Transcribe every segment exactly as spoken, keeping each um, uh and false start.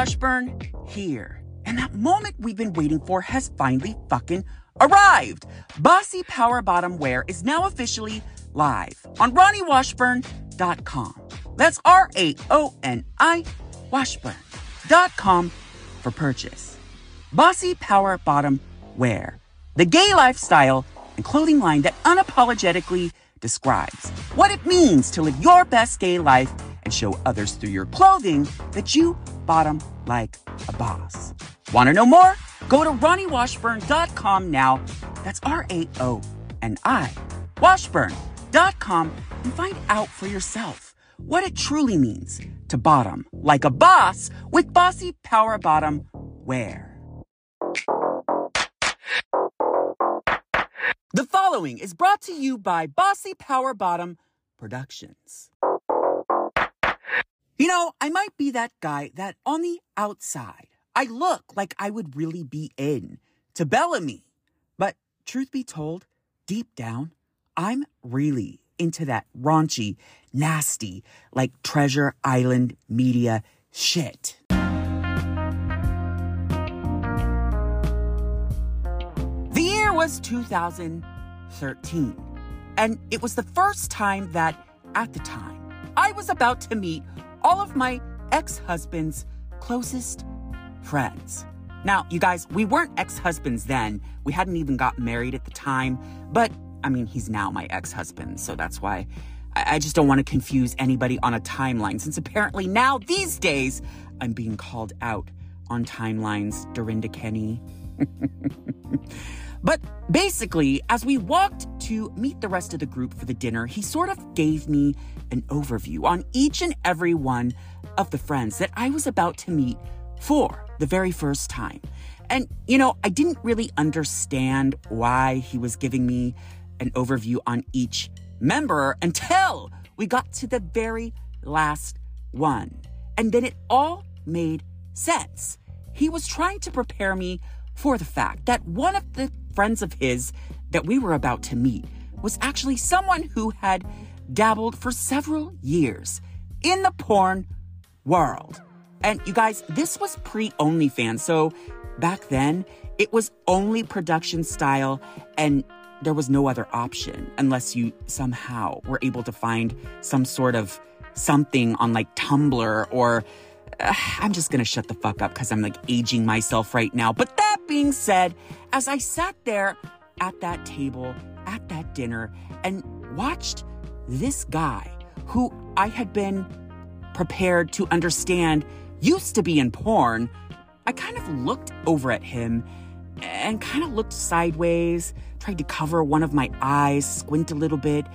Washburn here. And that moment we've been waiting for has finally fucking arrived. Bossy Power Bottom Wear is now officially live on Ronnie Washburn dot com. That's R A O N I Washburn dot com for purchase. Bossy Power Bottom Wear, the gay lifestyle and clothing line that unapologetically describes what it means to live your best gay life and show others through your clothing that you bottom like a boss. Want to know more? Go to Ronnie Washburn dot com now. That's R A O N I Washburn dot com and find out for yourself what it truly means to bottom like a boss with Bossy Power Bottom Wear. The following is brought to you by Bossy Power Bottom Productions. You know, I might be that guy that on the outside, I look like I would really be in to Bellamy. But truth be told, deep down, I'm really into that raunchy, nasty, like Treasure Island media shit. The year was two thousand thirteen, and it was the first time that, at the time, I was about to meet all of my ex-husband's closest friends. Now, you guys, we weren't ex-husbands then. We hadn't even got married at the time. But, I mean, he's now my ex-husband, so that's why I, I just don't want to confuse anybody on a timeline, since apparently now, these days, I'm being called out on timelines, Dorinda Kenny. But basically, as we walked to meet the rest of the group for the dinner, he sort of gave me an overview on each and every one of the friends that I was about to meet for the very first time. And, you know, I didn't really understand why he was giving me an overview on each member until we got to the very last one. And then it all made sense. He was trying to prepare me for the fact that one of the friends of his that we were about to meet was actually someone who had dabbled for several years in the porn world. And you guys, this was pre-OnlyFans, so back then, it was only production style, and there was no other option unless you somehow were able to find some sort of something on like Tumblr or... Uh, I'm just gonna shut the fuck up because I'm like aging myself right now. But that being said, as I sat there at that table, at that dinner, and watched this guy who I had been prepared to understand used to be in porn, I kind of looked over at him and kind of looked sideways, tried to cover one of my eyes, squint a little bit.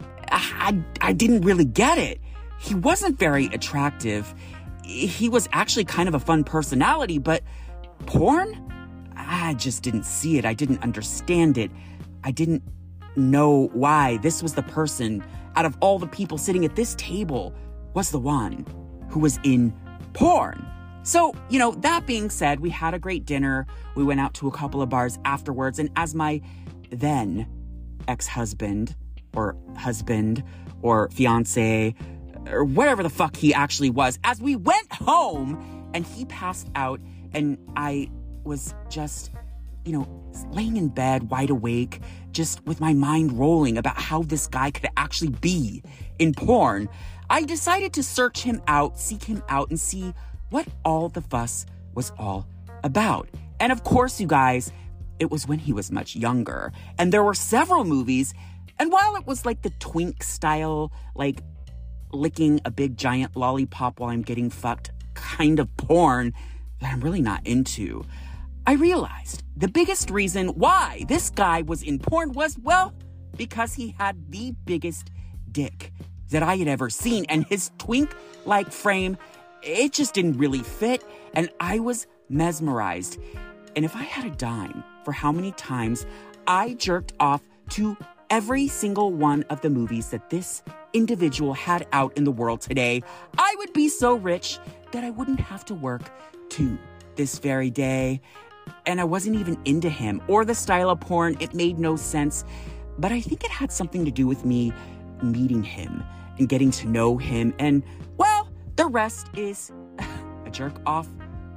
I, I didn't really get it. He wasn't very attractive. He was actually kind of a fun personality, but porn? I just didn't see it. I didn't understand it. I didn't know why this was the person out of all the people sitting at this table was the one who was in porn. So, you know, that being said, we had a great dinner. We went out to a couple of bars afterwards. And as my then ex-husband or husband or fiance or whatever the fuck he actually was, as we went home and he passed out and I was just, you know, laying in bed wide awake, just with my mind rolling about how this guy could actually be in porn, I decided to search him out, seek him out, and see what all the fuss was all about. And of course, you guys, it was when he was much younger. And there were several movies. And while it was like the twink style, like licking a big giant lollipop while I'm getting fucked kind of porn that I'm really not into, I realized the biggest reason why this guy was in porn was, well, because he had the biggest dick that I had ever seen. And his twink-like frame, it just didn't really fit. And I was mesmerized. And if I had a dime for how many times I jerked off to every single one of the movies that this individual had out in the world today, I would be so rich that I wouldn't have to work to this very day. And I wasn't even into him or the style of porn. It made no sense. But I think it had something to do with me meeting him and getting to know him. And, well, the rest is a jerk off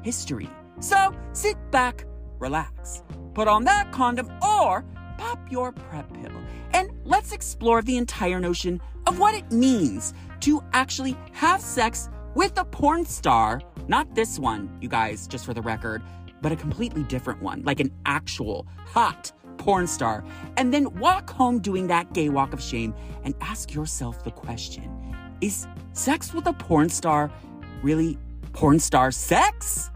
history. So sit back, relax, put on that condom or pop your PrEP pill, and let's explore the entire notion of what it means to actually have sex with a porn star. Not this one, you guys, just for the record, but a completely different one, like an actual hot porn star. And then walk home doing that gay walk of shame and ask yourself the question, is sex with a porn star really porn star sex?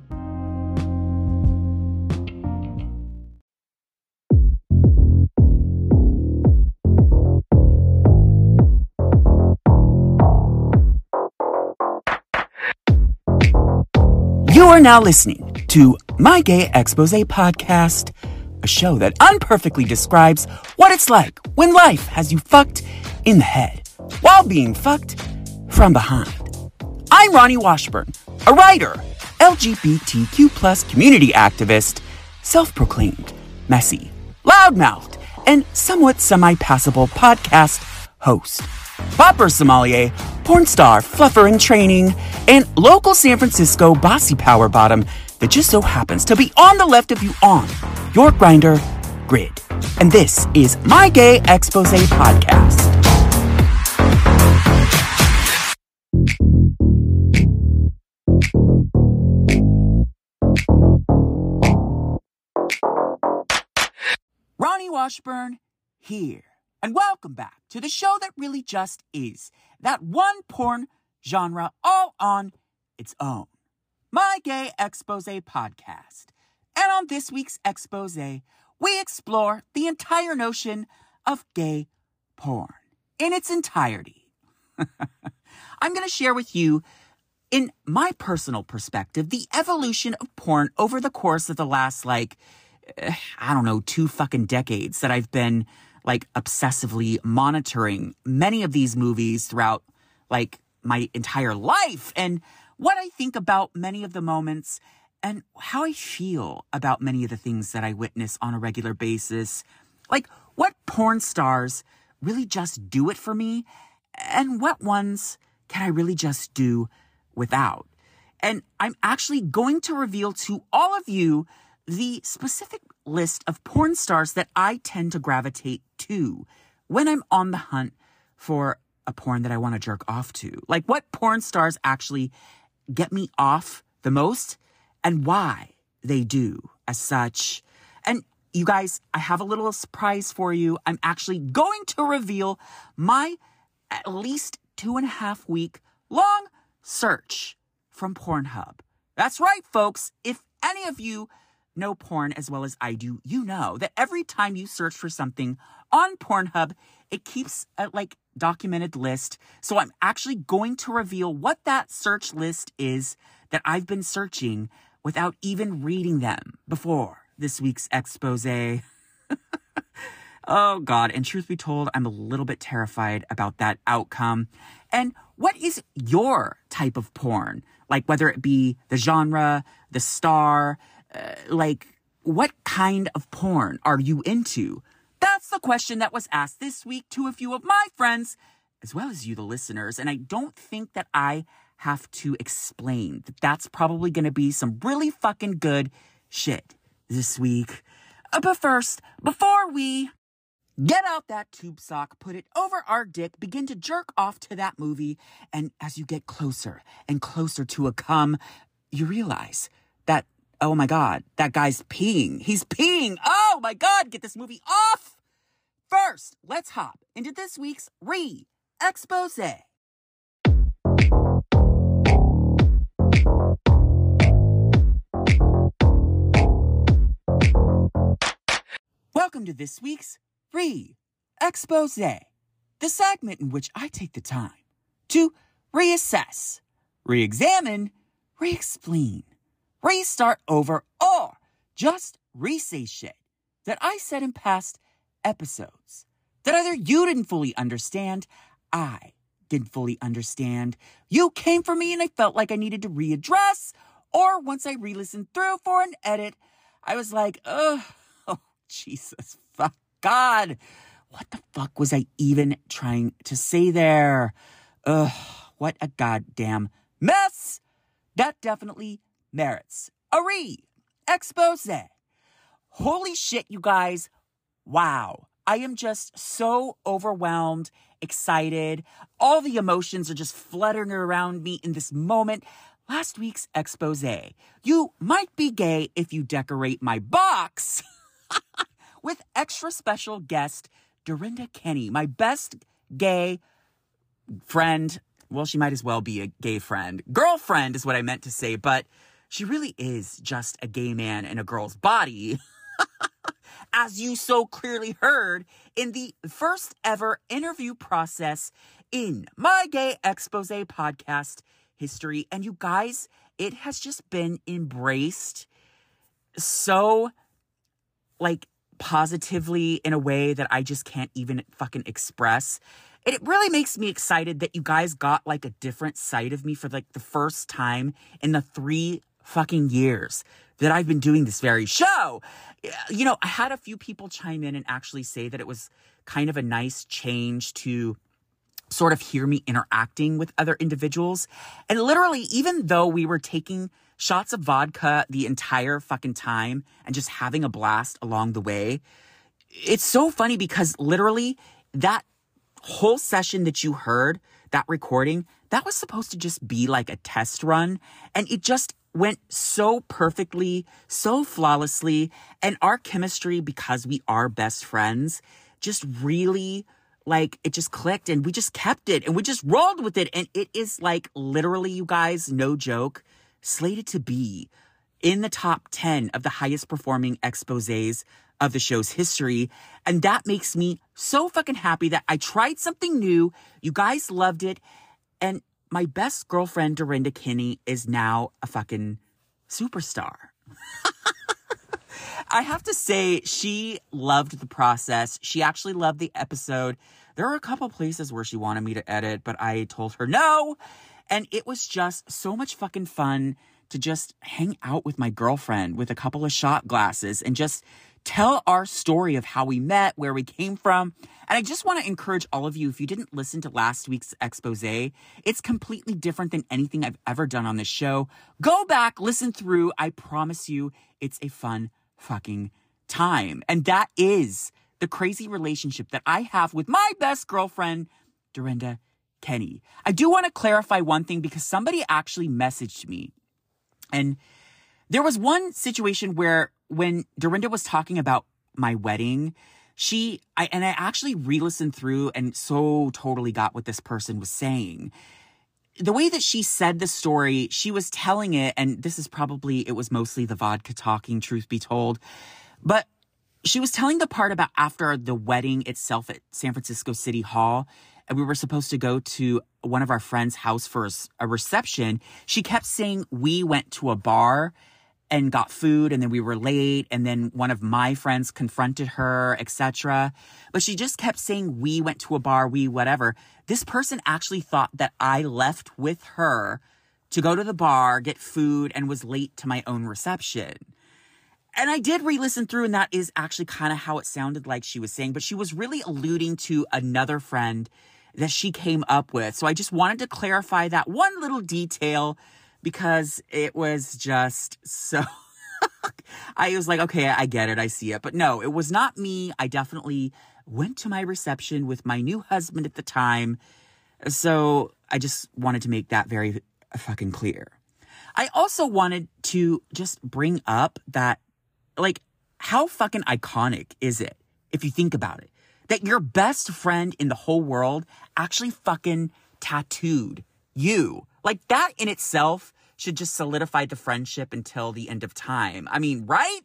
You are now listening to My Gay Expose Podcast, a show that unperfectly describes what it's like when life has you fucked in the head while being fucked from behind. I'm Ronnie Washburn, a writer, L G B T Q plus community activist, self-proclaimed, messy, loudmouthed, and somewhat semi-passable podcast host, popper sommelier, porn star, fluffer in training, and local San Francisco bossy power bottom that just so happens to be on the left of you on your Grindr grid. And this is My Gay Expose Podcast. Ronnie Washburn here. And welcome back to the show that really just is that one porn genre all on its own. My Gay Expose Podcast. And on this week's expose, we explore the entire notion of gay porn in its entirety. I'm going to share with you, in my personal perspective, the evolution of porn over the course of the last, like, I don't know, two fucking decades that I've been like obsessively monitoring many of these movies throughout like my entire life, and what I think about many of the moments and how I feel about many of the things that I witness on a regular basis. Like, what porn stars really just do it for me, and what ones can I really just do without? And I'm actually going to reveal to all of you the specific list of porn stars that I tend to gravitate to when I'm on the hunt for a porn that I want to jerk off to. Like, what porn stars actually get me off the most and why they do as such. And you guys, I have a little surprise for you. I'm actually going to reveal my at least two and a half week long search from Pornhub. That's right, folks. If any of you know porn as well as I do, you know that every time you search for something on Pornhub, it keeps a like documented list. So I'm actually going to reveal what that search list is that I've been searching without even reading them before this week's expose. Oh God, and truth be told, I'm a little bit terrified about that outcome. And what is your type of porn? Like, whether it be the genre, the star, Uh, like, what kind of porn are you into? That's the question that was asked this week to a few of my friends, as well as you, the listeners. And I don't think that I have to explain that that's probably going to be some really fucking good shit this week. Uh, but first, before we get out that tube sock, put it over our dick, begin to jerk off to that movie, and as you get closer and closer to a cum, you realize that, oh my God, that guy's peeing. He's peeing. Oh my God, get this movie off. First, let's hop into this week's re-expose. Welcome to this week's re-expose, the segment in which I take the time to reassess, re-examine, re-explain, restart over, or just re-say shit that I said in past episodes that either you didn't fully understand, I didn't fully understand, you came for me and I felt like I needed to readdress, or once I re-listened through for an edit, I was like, ugh, oh, Jesus, fuck, God, what the fuck was I even trying to say there? Ugh, what a goddamn mess. That definitely merits a re-expose. Holy shit, you guys. Wow. I am just so overwhelmed, excited. All the emotions are just fluttering around me in this moment. Last week's expose. You might be gay if you decorate my box with extra special guest Dorinda Kenny, my best gay friend. Well, she might as well be a gay friend. Girlfriend is what I meant to say, but she really is just a gay man in a girl's body. As you so clearly heard in the first ever interview process in my Gay Expose podcast history. And you guys, it has just been embraced so, like, positively in a way that I just can't even fucking express. It really makes me excited that you guys got, like, a different side of me for, like, the first time in the three fucking years that I've been doing this very show. You know, I had a few people chime in and actually say that it was kind of a nice change to sort of hear me interacting with other individuals. And literally, even though we were taking shots of vodka the entire fucking time and just having a blast along the way, it's so funny because literally that whole session that you heard, that recording, that was supposed to just be like a test run. And it just went so perfectly, so flawlessly. And our chemistry, because we are best friends, just really, like, it just clicked and we just kept it and we just rolled with it. And it is like literally, you guys, no joke, slated to be in the top ten of the highest performing exposés of the show's history. And that makes me so fucking happy that I tried something new. You guys loved it. And my best girlfriend, Dorinda Kenny, is now a fucking superstar. I have to say, she loved the process. She actually loved the episode. There were a couple places where she wanted me to edit, but I told her no. And it was just so much fucking fun to just hang out with my girlfriend with a couple of shot glasses and just tell our story of how we met, where we came from. And I just want to encourage all of you, if you didn't listen to last week's expose, it's completely different than anything I've ever done on this show. Go back, listen through. I promise you, it's a fun fucking time. And that is the crazy relationship that I have with my best girlfriend, Dorinda Kenny. I do want to clarify one thing because somebody actually messaged me. And there was one situation where when Dorinda was talking about my wedding, she, I, and I actually re-listened through and so totally got what this person was saying. The way that she said the story, she was telling it, and this is probably, it was mostly the vodka talking, truth be told, but she was telling the part about after the wedding itself at San Francisco City Hall, and we were supposed to go to one of our friends' house for a, a reception. She kept saying we went to a bar and got food, and then we were late, and then one of my friends confronted her, et cetera. But she just kept saying, we went to a bar, we whatever. This person actually thought that I left with her to go to the bar, get food, and was late to my own reception. And I did re-listen through, and that is actually kind of how it sounded like she was saying, but she was really alluding to another friend that she came up with. So I just wanted to clarify that one little detail, because it was just so, I was like, okay, I get it. I see it. But no, it was not me. I definitely went to my reception with my new husband at the time. So I just wanted to make that very fucking clear. I also wanted to just bring up that, like, how fucking iconic is it, if you think about it, that your best friend in the whole world actually fucking tattooed you? Like, that in itself should just solidify the friendship until the end of time. I mean, right?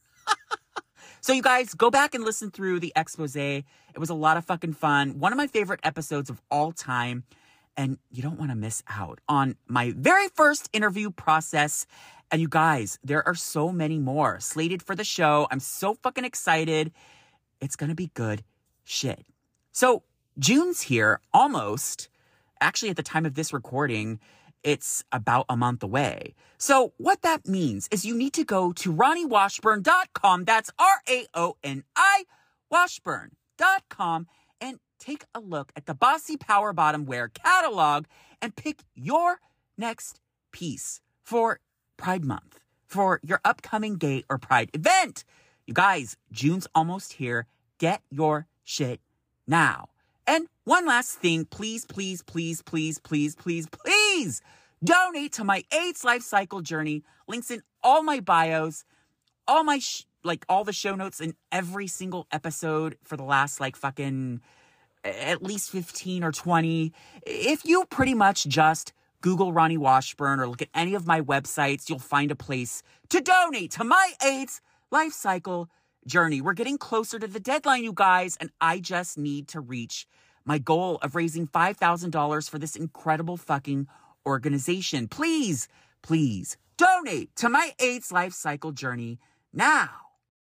So you guys, go back and listen through the expose. It was a lot of fucking fun. One of my favorite episodes of all time. And you don't want to miss out on my very first interview process. And you guys, there are so many more slated for the show. I'm so fucking excited. It's going to be good shit. So June's here, almost. Actually, at the time of this recording, it's about a month away. So what that means is you need to go to Raoni Washburn dot com. That's R A O N I Washburn dot com and take a look at the Bossy Power Bottom Wear catalog and pick your next piece for Pride Month for your upcoming gay or pride event. You guys, June's almost here. Get your shit now. And one last thing, please, please, please, please, please, please, please donate to my AIDS life cycle journey. Links in all my bios, all my, sh- like all the show notes in every single episode for the last like fucking at least fifteen or twenty. If you pretty much just Google Ronnie Washburn or look at any of my websites, you'll find a place to donate to my AIDS life cycle journey. We're getting closer to the deadline, you guys, and I just need to reach my goal of raising five thousand dollars for this incredible fucking organization. Please, please donate to my AIDS life cycle journey now.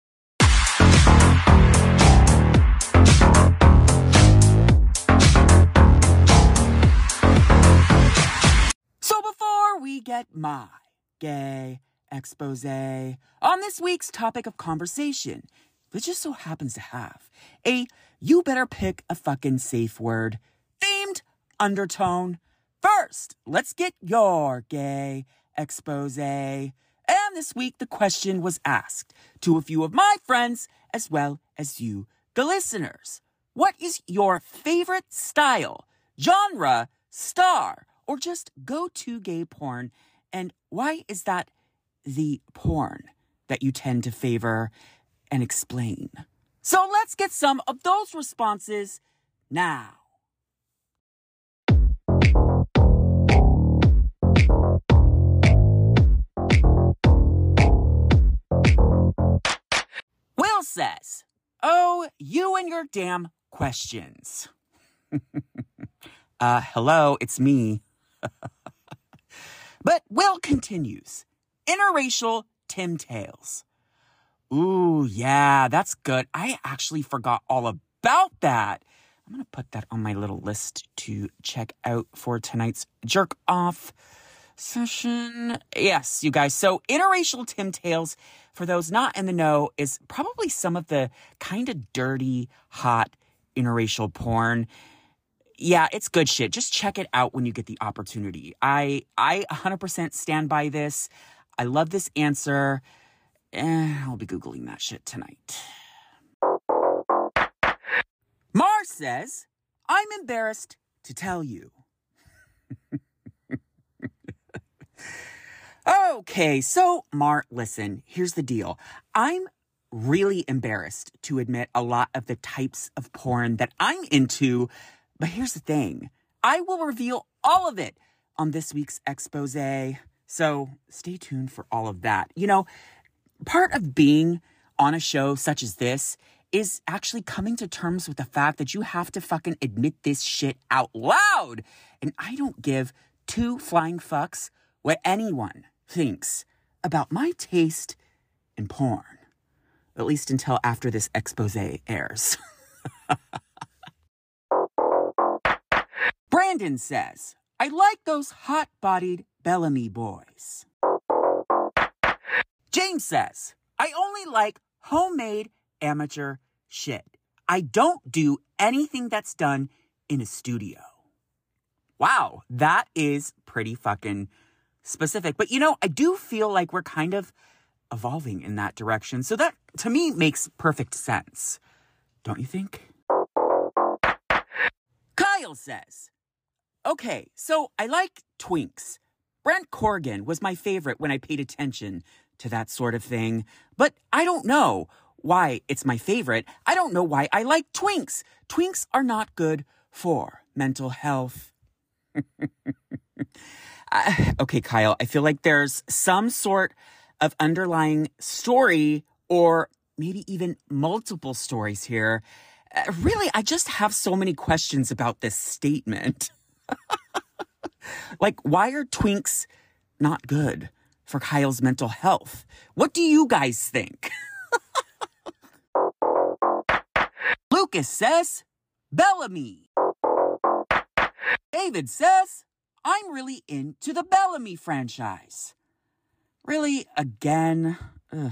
So before we get my gay expose on this week's topic of conversation, which just so happens to have a you better pick a fucking safe word themed undertone. First, let's get your gay expose. And this week, the question was asked to a few of my friends as well as you, the listeners. What is your favorite style, genre, star, or just go-to gay porn? And why is that the porn that you tend to favor, and explain? So let's get some of those responses now. Will says, oh, you and your damn questions. uh, hello, it's me. But Will continues, interracial Tim Tales. Ooh, yeah, that's good. I actually forgot all about that. I'm going to put that on my little list to check out for tonight's jerk off session. Yes, you guys. So interracial Tim Tales, for those not in the know, is probably some of the kind of dirty, hot interracial porn. Yeah, it's good shit. Just check it out when you get the opportunity. I I one hundred percent stand by this. I love this answer. Eh, I'll be Googling that shit tonight. Mar says, I'm embarrassed to tell you. Okay, so Mar, listen, here's the deal. I'm really embarrassed to admit a lot of the types of porn that I'm into, but here's the thing. I will reveal all of it on this week's expose, so stay tuned for all of that. You know, part of being on a show such as this is actually coming to terms with the fact that you have to fucking admit this shit out loud. And I don't give two flying fucks what anyone thinks about my taste in porn. At least until after this expose airs. Brandon says, I like those hot-bodied Bellamy boys. James says, I only like homemade amateur shit. I don't do anything that's done in a studio. Wow, that is pretty fucking specific. But you know, I do feel like we're kind of evolving in that direction. So that, to me, makes perfect sense. Don't you think? Kyle says, okay, so I like twinks. Brent Corrigan was my favorite when I paid attention to that sort of thing. But I don't know why it's my favorite. I don't know why I like twinks. Twinks are not good for mental health. uh, okay, Kyle, I feel like there's some sort of underlying story or maybe even multiple stories here. Uh, really, I just have so many questions about this statement. Like, why are twinks not good for Kyle's mental health? What do you guys think? Lucas says, Bellamy. David says, I'm really into the Bellamy franchise. Really? Again? Ugh.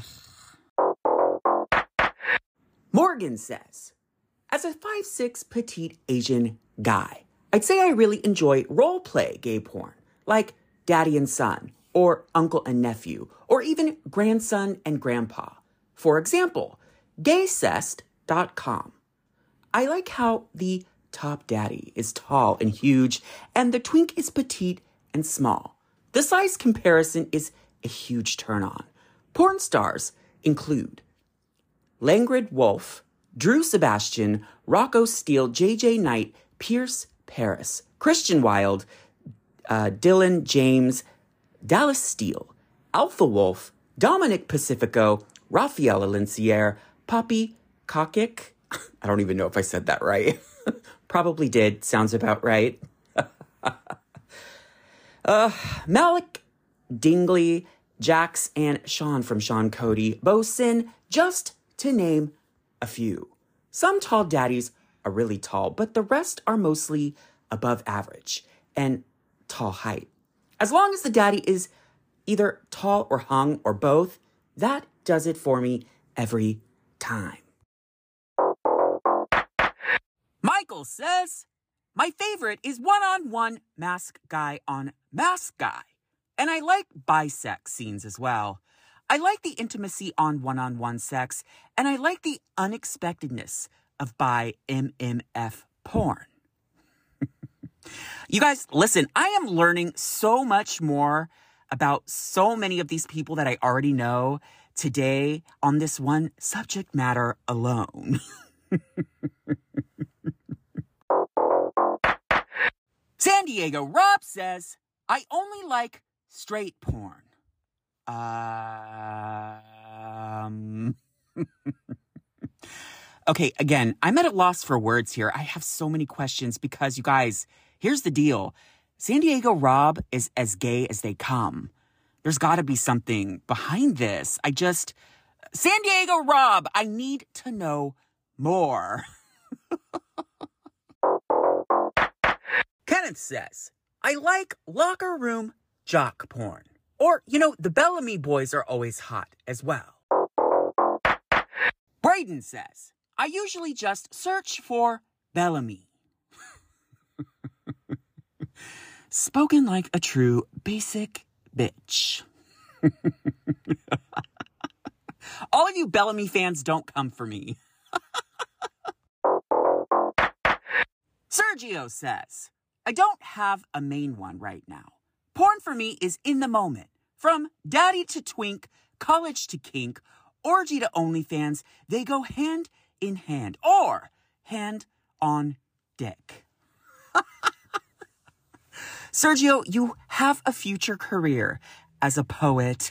Morgan says, as a five foot six petite Asian guy, I'd say I really enjoy role play gay porn, like Daddy and Son or uncle and nephew, or even grandson and grandpa. For example, gaycest dot com. I like how the top daddy is tall and huge, and the twink is petite and small. The size comparison is a huge turn on. Porn stars include Langrid Wolf, Drew Sebastian, Rocco Steele, J J Knight, Pierce Paris, Christian Wilde, uh, Dylan James, Dallas Steele, Alpha Wolf, Dominic Pacifico, Rafael Alencier, Poppy Kokic. I don't even know if I said that right. Probably did. Sounds about right. uh, Malik Dingley, Jax, and Sean from Sean Cody, Bosin, just to name a few. Some tall daddies are really tall, but the rest are mostly above average and tall height. As long as the daddy is either tall or hung or both, that does it for me every time. Michael says, my favorite is one-on-one mask guy on mask guy. And I like bisex scenes as well. I like the intimacy on one-on-one sex, and I like the unexpectedness of bi M M F porn. You guys, listen, I am learning so much more about so many of these people that I already know today on this one subject matter alone. San Diego Rob says, I only like straight porn. Um... Okay, again, I'm at a loss for words here. I have so many questions because, you guys, here's the deal. San Diego Rob is as gay as they come. There's got to be something behind this. I just... San Diego Rob, I need to know more. Kenneth says, I like locker room jock porn. Or, you know, the Bellamy boys are always hot as well. Braden says, I usually just search for Bellamy. Spoken like a true basic bitch. All of you Bellamy fans, don't come for me. Sergio says, I don't have a main one right now. Porn for me is in the moment. From daddy to twink, college to kink, orgy to OnlyFans, they go hand in hand or hand on dick. Sergio, you have a future career as a poet.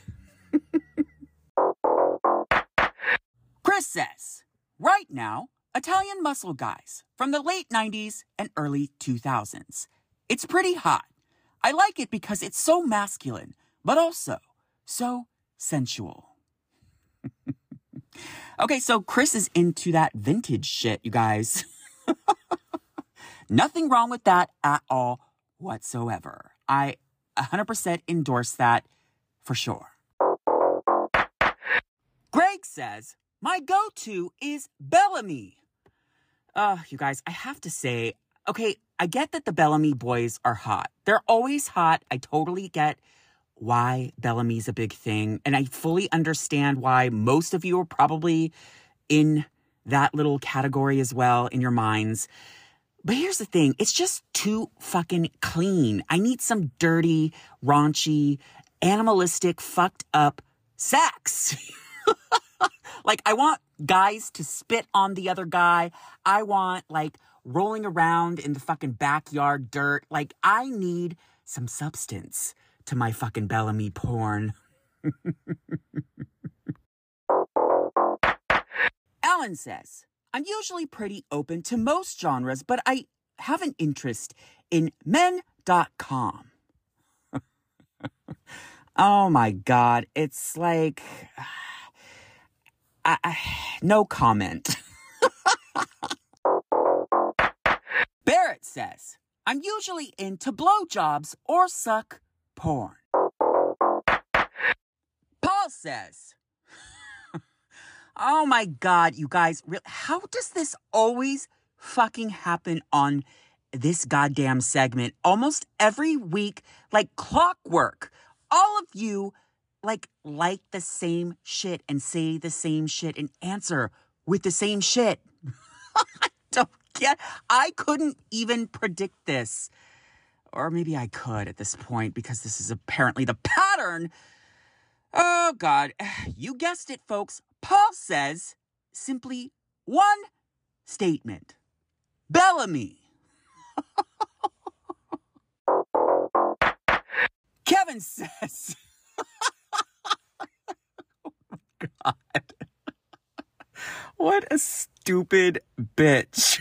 Chris says, right now, Italian muscle guys from the late nineties and early two thousands. It's pretty hot. I like it because it's so masculine, but also so sensual. Okay, so Chris is into that vintage shit, you guys. Nothing wrong with that at all whatsoever. I one hundred percent endorse that for sure. Greg says, my go-to is Bellamy. Uh, you guys, I have to say, okay, I get that the Bellamy boys are hot. They're always hot. I totally get why Bellamy's a big thing. And I fully understand why most of you are probably in that little category as well in your minds. But here's the thing. It's just too fucking clean. I need some dirty, raunchy, animalistic, fucked up sex. Like, I want guys to spit on the other guy. I want, like, rolling around in the fucking backyard dirt. Like, I need some substance to my fucking Bellamy porn. Alan says, I'm usually pretty open to most genres, but I have an interest in men dot com. Oh my God. It's like... I, I, no comment. Barrett says, I'm usually into blowjobs or suck porn. Paul says, oh my God, you guys, how does this always fucking happen on this goddamn segment? Almost every week, like clockwork. all of you like like the same shit and say the same shit and answer with the same shit. I don't get, I couldn't even predict this. Or maybe I could at this point because this is apparently the pattern. Oh, God. You guessed it, folks. Paul says simply one statement. Bellamy. Kevin says... Oh, my God. What a stupid bitch.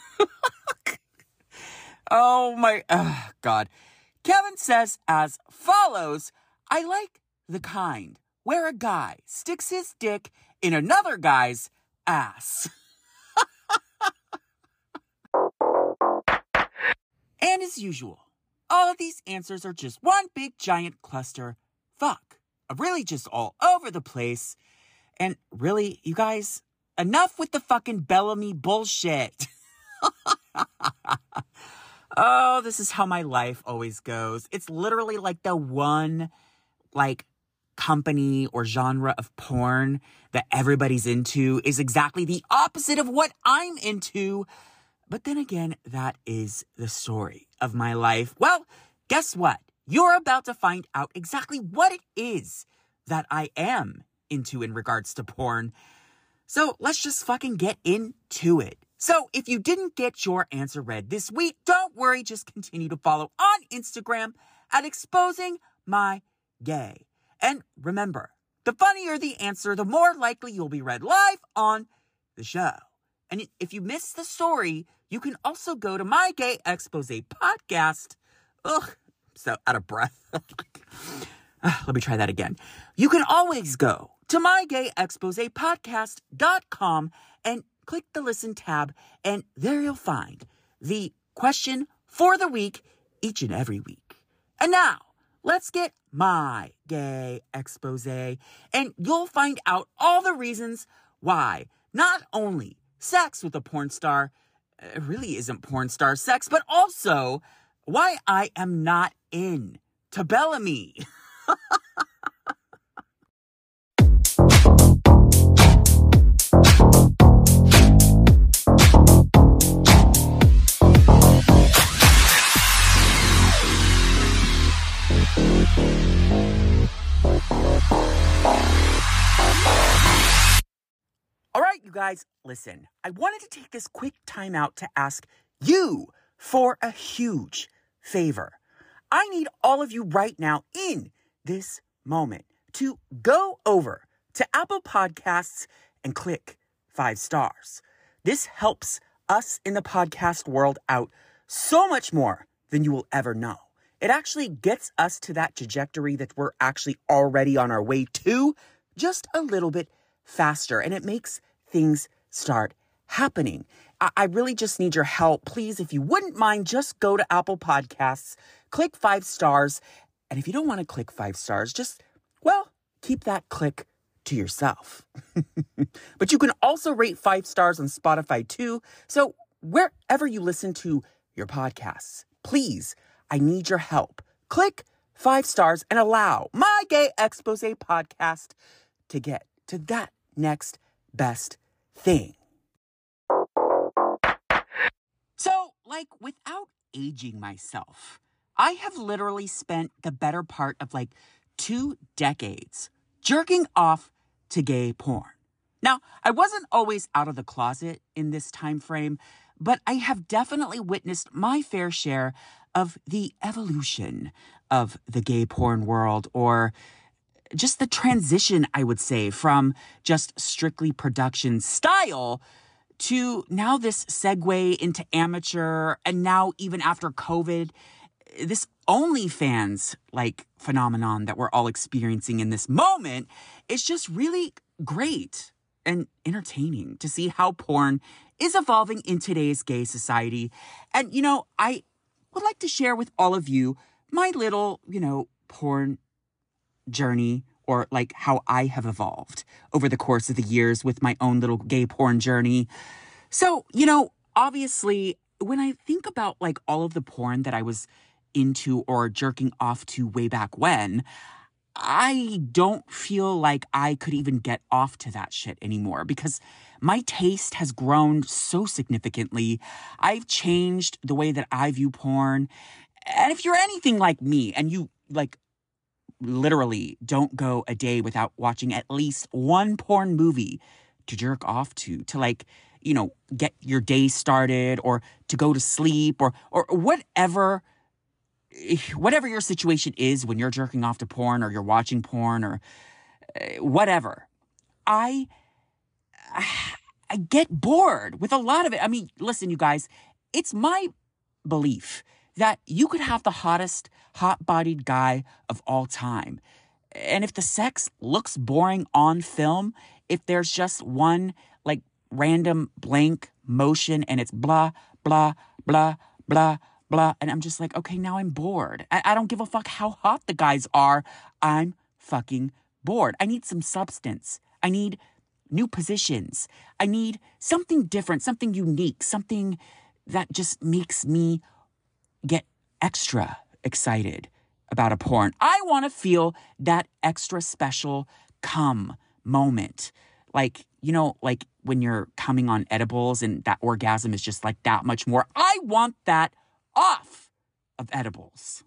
Oh, my... Oh, God. Kevin says as follows, I like the kind where a guy sticks his dick in another guy's ass. And as usual, all of these answers are just one big giant cluster fuck. Really just all over the place. And really, you guys, enough with the fucking Bellamy bullshit. Oh, this is how my life always goes. It's literally like the one, like, company or genre of porn that everybody's into is exactly the opposite of what I'm into. But then again, that is the story of my life. Well, guess what? You're about to find out exactly what it is that I am into in regards to porn. So let's just fucking get into it. So if you didn't get your answer read this week, don't worry, just continue to follow on Instagram at Exposing My Gay. And remember, the funnier the answer, the more likely you'll be read live on the show. And if you missed the story, you can also go to My Gay Expose podcast. Ugh, I'm so out of breath. Let me try that again. You can always go to my gay expose podcast dot com and click the listen tab, and there you'll find the question for the week each and every week. And now, let's get my gay expose, and you'll find out all the reasons why not only sex with a porn star uh, really isn't porn star sex, but also why I am not in to Bellamy. All right, you guys, listen. I wanted to take this quick time out to ask you for a huge favor. I need all of you right now in this moment to go over to Apple Podcasts and click five stars. This helps us in the podcast world out so much more than you will ever know. It actually gets us to that trajectory that we're actually already on our way to just a little bit faster, and it makes things start happening. I, I really just need your help. Please, if you wouldn't mind, just go to Apple Podcasts, click five stars, and if you don't want to click five stars, just, well, keep that click to yourself. But you can also rate five stars on Spotify too. So wherever you listen to your podcasts, please, I need your help. Click five stars and allow My Gay Expose podcast to get to that next best thing. So, like, without aging myself, I have literally spent the better part of like two decades jerking off to gay porn. Now, I wasn't always out of the closet in this time frame, but I have definitely witnessed my fair share of the evolution of the gay porn world, or just the transition, I would say, from just strictly production style to now this segue into amateur, and now even after COVID, this OnlyFans like phenomenon that we're all experiencing in this moment is just really great and entertaining to see how porn is evolving in today's gay society. And, you know, I would like to share with all of you my little, you know, porn journey, or like how I have evolved over the course of the years with my own little gay porn journey. So, you know, obviously, when I think about like all of the porn that I was into or jerking off to way back when, I don't feel like I could even get off to that shit anymore because my taste has grown so significantly. I've changed the way that I view porn. And if you're anything like me and you like literally don't go a day without watching at least one porn movie to jerk off to, to like, you know, get your day started or to go to sleep or or whatever whatever your situation is when you're jerking off to porn or you're watching porn or uh, whatever, I I get bored with a lot of it. I mean, listen, you guys, it's my belief that you could have the hottest, hot-bodied guy of all time. And if the sex looks boring on film, if there's just one, like, random blank motion and it's blah, blah, blah, blah, blah, and I'm just like, okay, now I'm bored. I, I don't give a fuck how hot the guys are. I'm fucking bored. I need some substance. I need new positions. I need something different, something unique, something that just makes me get extra excited about a porn. I want to feel that extra special cum moment. Like, you know, like when you're coming on edibles and that orgasm is just like that much more. I want that off of edibles.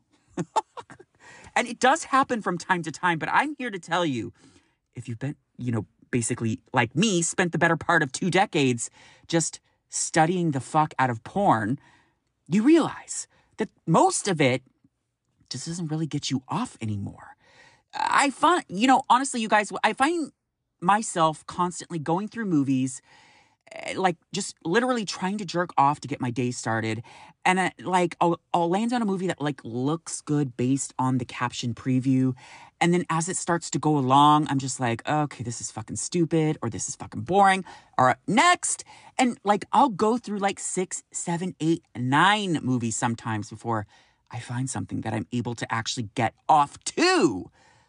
And it does happen from time to time, but I'm here to tell you, if you've been, you know, basically like me, spent the better part of two decades just studying the fuck out of porn, you realize that most of it just doesn't really get you off anymore. I find, you know, honestly, you guys, I find myself constantly going through movies, like just literally trying to jerk off to get my day started. And uh, like, I'll, I'll land on a movie that like looks good based on the caption preview. And then as it starts to go along, I'm just like, okay, this is fucking stupid, or this is fucking boring, or next. And like, I'll go through like six, seven, eight, nine movies sometimes before I find something that I'm able to actually get off to.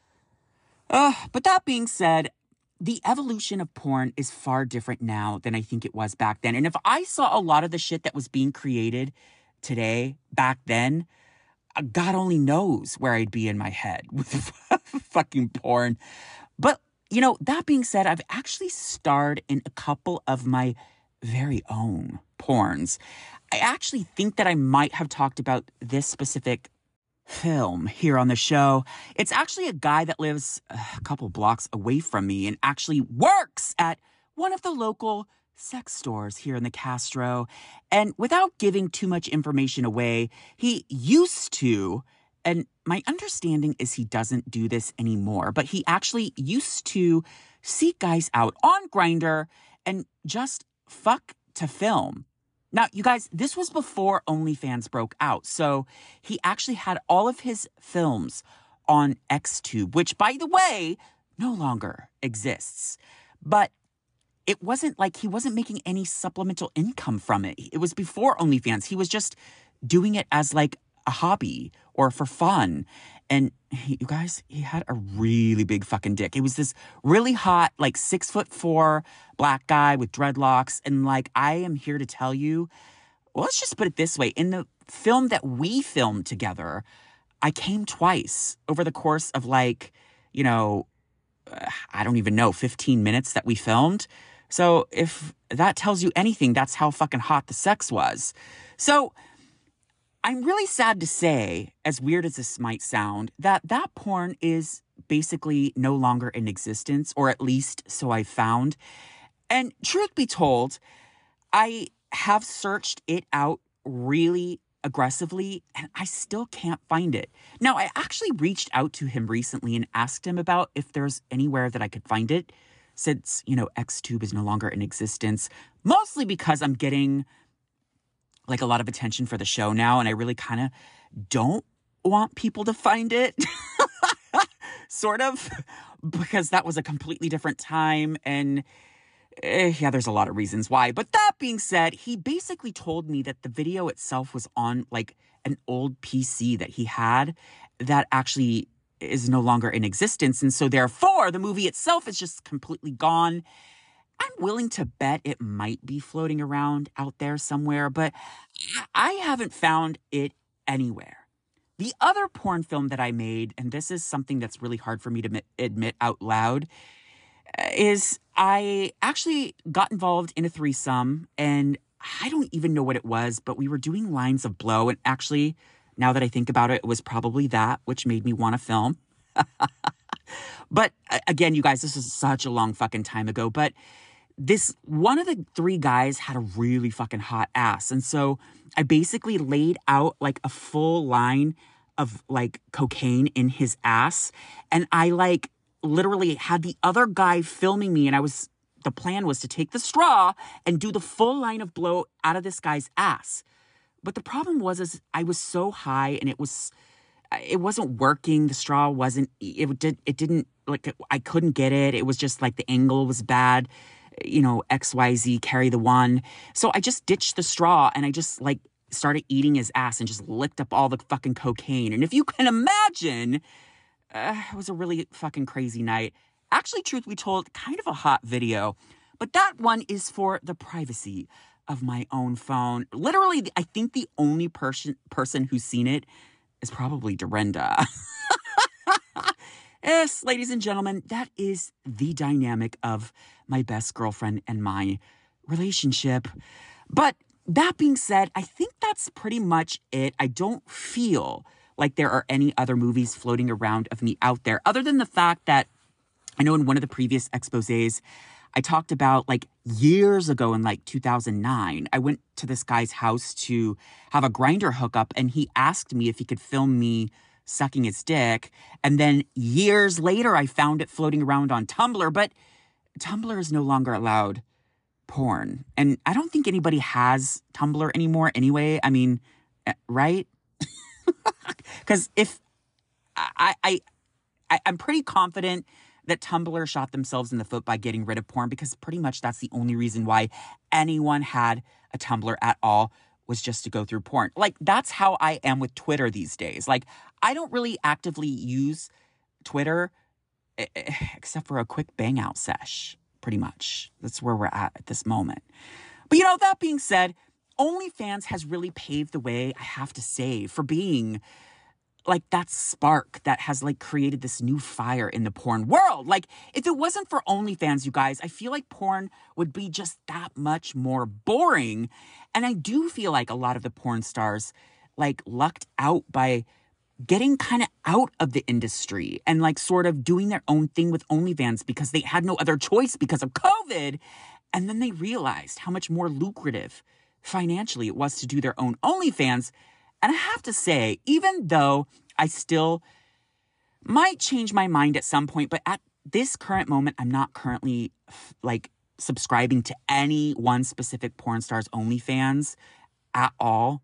Uh, but that being said, the evolution of porn is far different now than I think it was back then. And if I saw a lot of the shit that was being created today, back then, God only knows where I'd be in my head with fucking porn. But, you know, that being said, I've actually starred in a couple of my very own porns. I actually think that I might have talked about this specific film here on the show. It's actually a guy that lives a couple blocks away from me and actually works at one of the local sex stores here in the Castro. And without giving too much information away, he used to, and my understanding is he doesn't do this anymore, but he actually used to seek guys out on Grindr and just fuck to film. Now, you guys, this was before OnlyFans broke out, so he actually had all of his films on Xtube, which, by the way, no longer exists. But it wasn't like he wasn't making any supplemental income from it. It was before OnlyFans. He was just doing it as like a hobby or for fun. And he, you guys, he had a really big fucking dick. It was this really hot, like six foot four black guy with dreadlocks. And like, I am here to tell you, well, let's just put it this way. In the film that we filmed together, I came twice over the course of like, you know, uh, I don't even know, fifteen minutes that we filmed. So if that tells you anything, that's how fucking hot the sex was. So I'm really sad to say, as weird as this might sound, that that porn is basically no longer in existence, or at least so I found. And truth be told, I have searched it out really aggressively, and I still can't find it. Now, I actually reached out to him recently and asked him about if there's anywhere that I could find it, since, you know, Xtube is no longer in existence, mostly because I'm getting like a lot of attention for the show now, and I really kind of don't want people to find it, sort of, because that was a completely different time, and eh, yeah, there's a lot of reasons why. But that being said, he basically told me that the video itself was on like an old P C that he had that actually is no longer in existence, and so therefore the movie itself is just completely gone. I'm willing to bet it might be floating around out there somewhere, but I haven't found it anywhere. The other porn film that I made, and this is something that's really hard for me to admit out loud, is I actually got involved in a threesome, and I don't even know what it was, but we were doing Lines of Blow, and actually, now that I think about it, it was probably that which made me want to film. But again, you guys, this is such a long fucking time ago, but this one of the three guys had a really fucking hot ass. And so I basically laid out like a full line of like cocaine in his ass. And I like literally had the other guy filming me. And I was, the plan was to take the straw and do the full line of blow out of this guy's ass. But the problem was, is I was so high and it was, it wasn't working. The straw wasn't, it did, it didn't like, I couldn't get it. It was just like the angle was bad. You know, X Y Z, carry the one. So I just ditched the straw and I just like started eating his ass and just licked up all the fucking cocaine. And if you can imagine, uh, it was a really fucking crazy night. Actually, truth be told, kind of a hot video. But that one is for the privacy of my own phone. Literally, I think the only person person who's seen it is probably Dorinda. Yes, ladies and gentlemen, that is the dynamic of my best girlfriend and my relationship. But that being said, I think that's pretty much it. I don't feel like there are any other movies floating around of me out there, other than the fact that I know in one of the previous exposés, I talked about like years ago in like two thousand nine, I went to this guy's house to have a Grindr hookup, and he asked me if he could film me sucking his dick. And then years later, I found it floating around on Tumblr, but Tumblr is no longer allowed porn. And I don't think anybody has Tumblr anymore anyway. I mean, right? Because if I, I, I, I'm pretty confident that Tumblr shot themselves in the foot by getting rid of porn, because pretty much that's the only reason why anyone had a Tumblr at all, was just to go through porn. Like, that's how I am with Twitter these days. Like, I don't really actively use Twitter except for a quick bang out sesh, pretty much. That's where we're at at this moment. But, you know, that being said, OnlyFans has really paved the way, I have to say, for being like that spark that has like created this new fire in the porn world. Like, if it wasn't for OnlyFans, you guys, I feel like porn would be just that much more boring. And I do feel like a lot of the porn stars like lucked out by getting kind of out of the industry and like sort of doing their own thing with OnlyFans because they had no other choice because of COVID. And then they realized how much more lucrative financially it was to do their own OnlyFans. And I have to say, even though I still might change my mind at some point, but at this current moment, I'm not currently like subscribing to any one specific porn star's OnlyFans at all.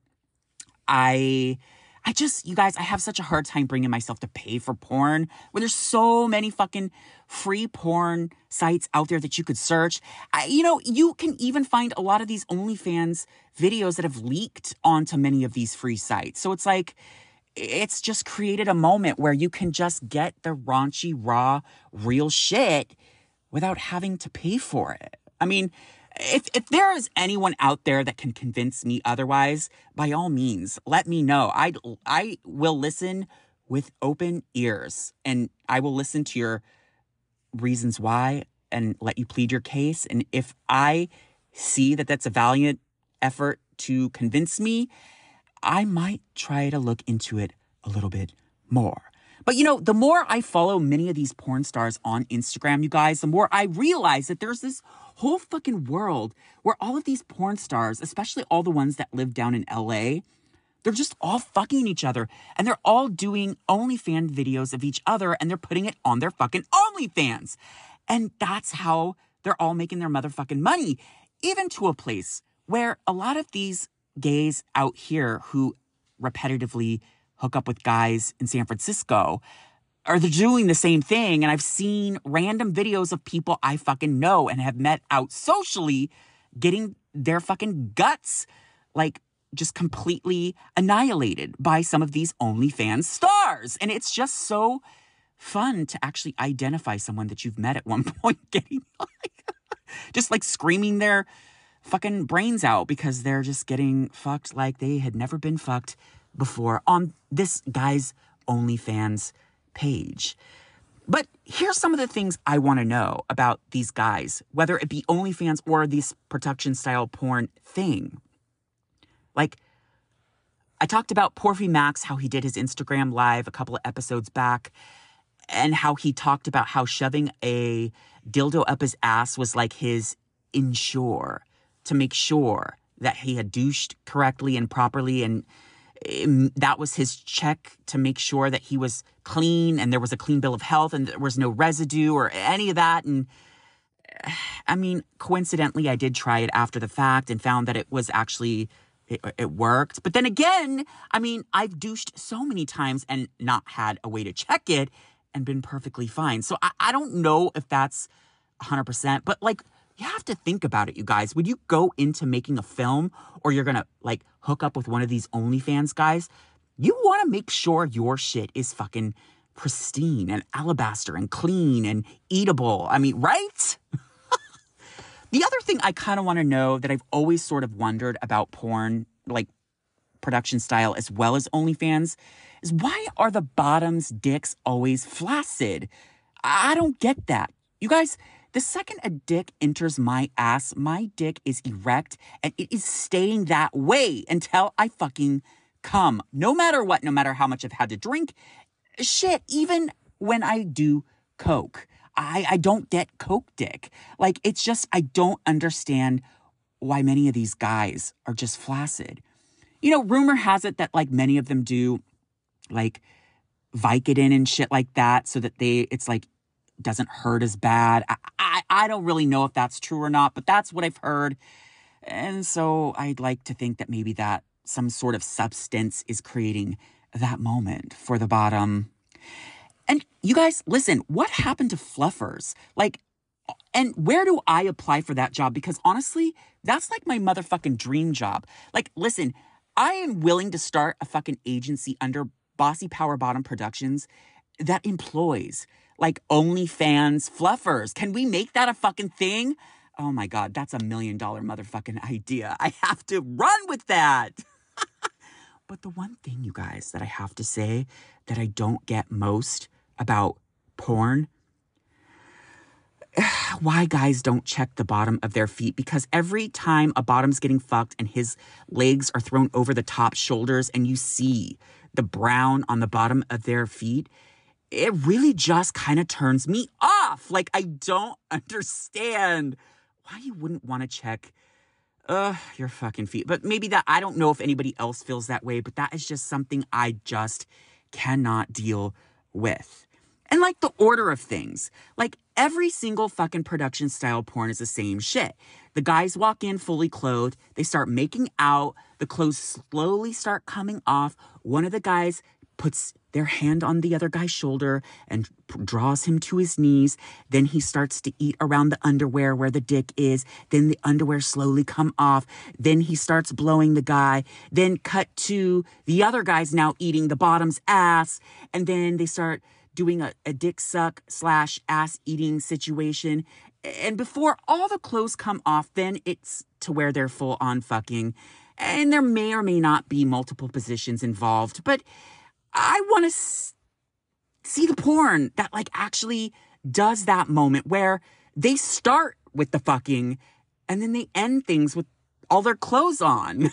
I, I just, you guys, I have such a hard time bringing myself to pay for porn when there's so many fucking free porn sites out there that you could search. I, you know, you can even find a lot of these OnlyFans videos that have leaked onto many of these free sites. So it's like, it's just created a moment where you can just get the raunchy, raw, real shit without having to pay for it. I mean, if if there is anyone out there that can convince me otherwise, by all means, let me know. I I will listen with open ears, and I will listen to your reasons why and let you plead your case. And if I see that that's a valiant effort to convince me, I might try to look into it a little bit more. But, you know, the more I follow many of these porn stars on Instagram, you guys, the more I realize that there's this whole fucking world where all of these porn stars, especially all the ones that live down in L A, they're just all fucking each other. And they're all doing OnlyFans videos of each other, and they're putting it on their fucking OnlyFans. And that's how they're all making their motherfucking money. Even to a place where a lot of these gays out here who repetitively hook up with guys in San Francisco are they're doing the same thing. And I've seen random videos of people I fucking know and have met out socially getting their fucking guts like just completely annihilated by some of these OnlyFans stars. And it's just so fun to actually identify someone that you've met at one point getting like, just like screaming their fucking brains out because they're just getting fucked like they had never been fucked before on this guy's OnlyFans page. But here's some of the things I want to know about these guys, whether it be OnlyFans or this production style porn thing. Like, I talked about Porphy Max, how he did his Instagram live a couple of episodes back, and how he talked about how shoving a dildo up his ass was like his insure to make sure that he had douched correctly and properly, and um, that was his check to make sure that he was clean and there was a clean bill of health and there was no residue or any of that. And I mean, coincidentally, I did try it after the fact and found that it was actually, it, it worked. But then again, I mean, I've douched so many times and not had a way to check it and been perfectly fine. So I, I don't know if that's one hundred percent, but like, you have to think about it, you guys. When you go into making a film or you're going to like hook up with one of these OnlyFans guys, you want to make sure your shit is fucking pristine and alabaster and clean and eatable. I mean, right? The other thing I kind of want to know that I've always sort of wondered about porn, like production style as well as OnlyFans, is why are the bottoms' dicks always flaccid? I don't get that. You guys, the second a dick enters my ass, my dick is erect and it is staying that way until I fucking come. No matter what, no matter how much I've had to drink. Shit, even when I do coke, I, I don't get coke dick. Like, it's just, I don't understand why many of these guys are just flaccid. You know, rumor has it that like many of them do like Vicodin and shit like that so that they, it's like, doesn't hurt as bad. I, I, I don't really know if that's true or not, but that's what I've heard. And so I'd like to think that maybe that some sort of substance is creating that moment for the bottom. And you guys, listen, what happened to fluffers? Like, and where do I apply for that job? Because honestly, that's like my motherfucking dream job. Like, listen, I am willing to start a fucking agency under Bossy Power Bottom Productions that employs like OnlyFans fluffers. Can we make that a fucking thing? Oh my God, that's a million dollar motherfucking idea. I have to run with that. But the one thing, you guys, that I have to say that I don't get most about porn, why guys don't check the bottom of their feet. Because every time a bottom's getting fucked and his legs are thrown over the top shoulders and you see the brown on the bottom of their feet, it really just kind of turns me off. Like, I don't understand why you wouldn't want to check uh, your fucking feet. But maybe that, I don't know if anybody else feels that way, but that is just something I just cannot deal with. And like the order of things, like every single fucking production style porn is the same shit. The guys walk in fully clothed. They start making out. The clothes slowly start coming off. One of the guys puts their hand on the other guy's shoulder and draws him to his knees. Then he starts to eat around the underwear where the dick is. Then the underwear slowly come off. Then he starts blowing the guy. Then cut to the other guy's now eating the bottom's ass. And then they start doing a, a dick suck slash ass eating situation. And before all the clothes come off, then it's to where they're full on fucking. And there may or may not be multiple positions involved, but I want to s- see the porn that like actually does that moment where they start with the fucking and then they end things with all their clothes on.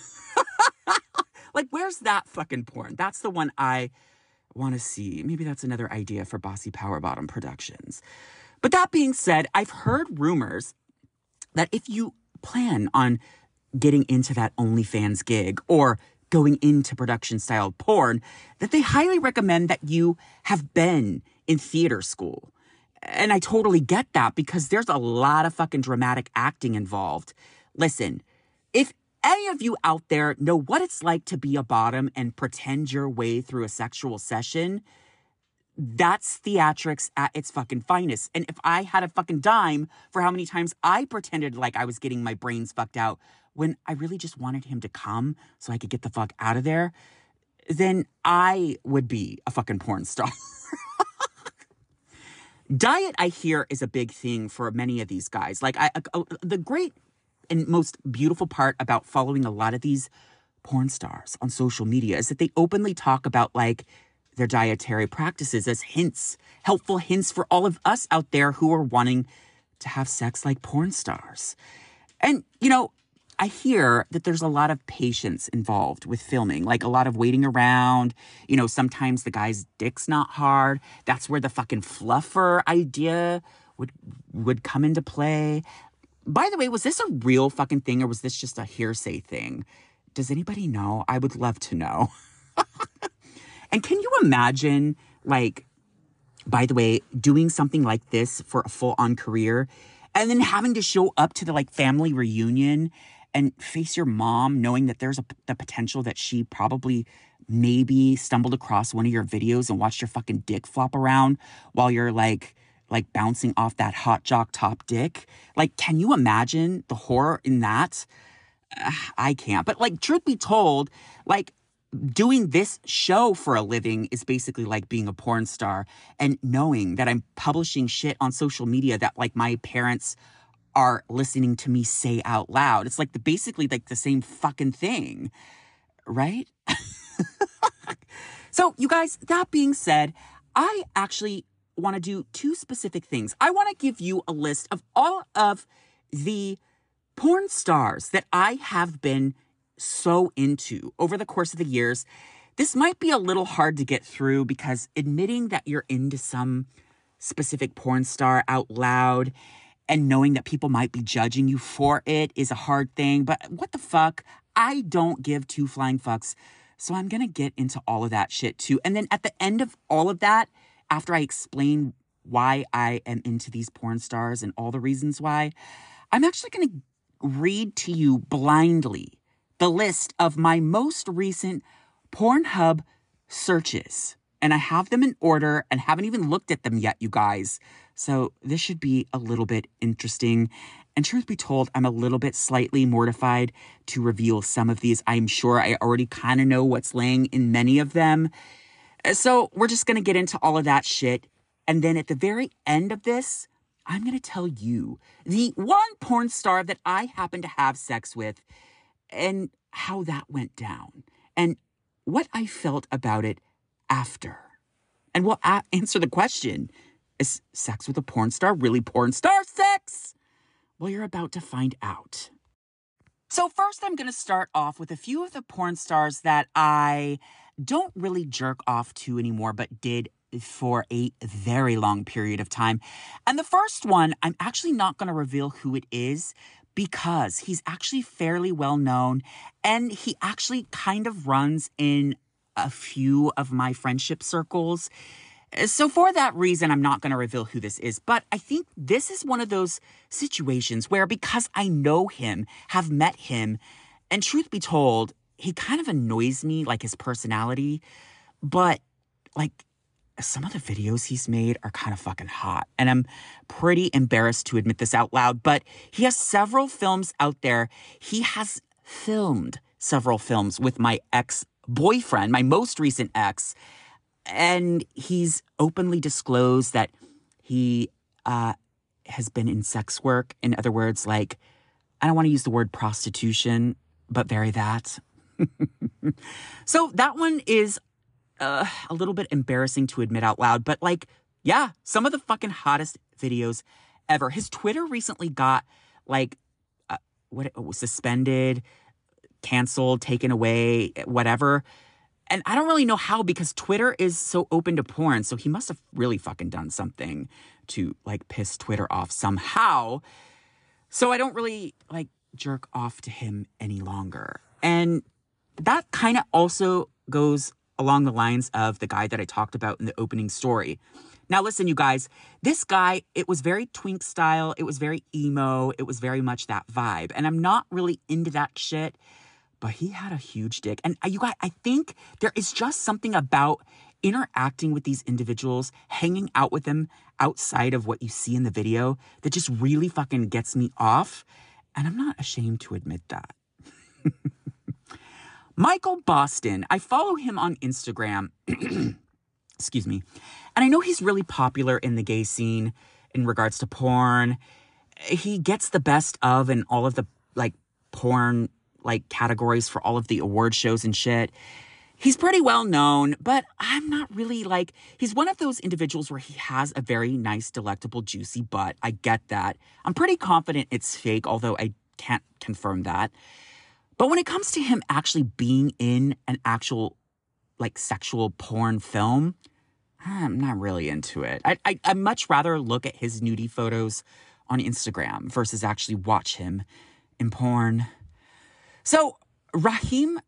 Like, where's that fucking porn? That's the one I want to see. Maybe that's another idea for Bossy Power Bottom Productions. But that being said, I've heard rumors that if you plan on getting into that OnlyFans gig or going into production style porn, that they highly recommend that you have been in theater school. And I totally get that because there's a lot of fucking dramatic acting involved. Listen, if any of you out there know what it's like to be a bottom and pretend your way through a sexual session, that's theatrics at its fucking finest. And if I had a fucking dime for how many times I pretended like I was getting my brains fucked out when I really just wanted him to come so I could get the fuck out of there, then I would be a fucking porn star. Diet, I hear, is a big thing for many of these guys. Like, I, uh, the great and most beautiful part about following a lot of these porn stars on social media is that they openly talk about like their dietary practices as hints, helpful hints for all of us out there who are wanting to have sex like porn stars. And, you know, I hear that there's a lot of patience involved with filming, like a lot of waiting around. You know, sometimes the guy's dick's not hard. That's where the fucking fluffer idea would would come into play. By the way, was this a real fucking thing or was this just a hearsay thing? Does anybody know? I would love to know. And can you imagine, like, by the way, doing something like this for a full-on career and then having to show up to the, like, family reunion and face your mom knowing that there's a, the potential that she probably maybe stumbled across one of your videos and watched your fucking dick flop around while you're, like, like bouncing off that hot jock top dick? Like, can you imagine the horror in that? Uh, I can't. But, like, truth be told, like, doing this show for a living is basically like being a porn star, and knowing that I'm publishing shit on social media that like my parents are listening to me say out loud. It's like the basically like the same fucking thing, right? So you guys, that being said, I actually want to do two specific things. I want to give you a list of all of the porn stars that I have been so into over the course of the years. This might be a little hard to get through because admitting that you're into some specific porn star out loud and knowing that people might be judging you for it is a hard thing. But what the fuck? I don't give two flying fucks. So I'm going to get into all of that shit too. And then at the end of all of that, after I explain why I am into these porn stars and all the reasons why, I'm actually going to read to you blindly the list of my most recent Pornhub searches. And I have them in order and haven't even looked at them yet, you guys. So this should be a little bit interesting. And truth be told, I'm a little bit slightly mortified to reveal some of these. I'm sure I already kind of know what's laying in many of them. So we're just going to get into all of that shit. And then at the very end of this, I'm going to tell you the one porn star that I happen to have sex with and how that went down and what I felt about it after. And we'll a- answer the question, is sex with a porn star really porn star sex? Well, you're about to find out. So first, I'm going to start off with a few of the porn stars that I don't really jerk off to anymore, but did for a very long period of time. And the first one, I'm actually not going to reveal who it is because he's actually fairly well known and he actually kind of runs in a few of my friendship circles. So for that reason, I'm not going to reveal who this is. But I think this is one of those situations where because I know him, have met him, and truth be told, he kind of annoys me, like his personality. But like some of the videos he's made are kind of fucking hot. And I'm pretty embarrassed to admit this out loud, but he has several films out there. He has filmed several films with my ex-boyfriend, my most recent ex. And he's openly disclosed that he uh, has been in sex work. In other words, like, I don't want to use the word prostitution, but very that. So that one is uh, a little bit embarrassing to admit out loud. But like, yeah, some of the fucking hottest videos ever. His Twitter recently got like, uh, what it was suspended, canceled, taken away, whatever. And I don't really know how because Twitter is so open to porn. So he must have really fucking done something to like piss Twitter off somehow. So I don't really like jerk off to him any longer. And that kind of also goes along the lines of the guy that I talked about in the opening story. Now listen, you guys, this guy, it was very twink style. It was very emo. It was very much that vibe. And I'm not really into that shit. But he had a huge dick. And you guys, I think there is just something about interacting with these individuals, hanging out with them outside of what you see in the video that just really fucking gets me off. And I'm not ashamed to admit that. Michael Boston. I follow him on Instagram. Excuse me. And I know he's really popular in the gay scene in regards to porn. He gets the best of and all of the like porn like categories for all of the award shows and shit. He's pretty well known, but I'm not really like, he's one of those individuals where he has a very nice, delectable, juicy butt. I get that. I'm pretty confident it's fake, although I can't confirm that. But when it comes to him actually being in an actual, like, sexual porn film, I'm not really into it. I, I, I'd much rather look at his nudie photos on Instagram versus actually watch him in porn. So, Raheem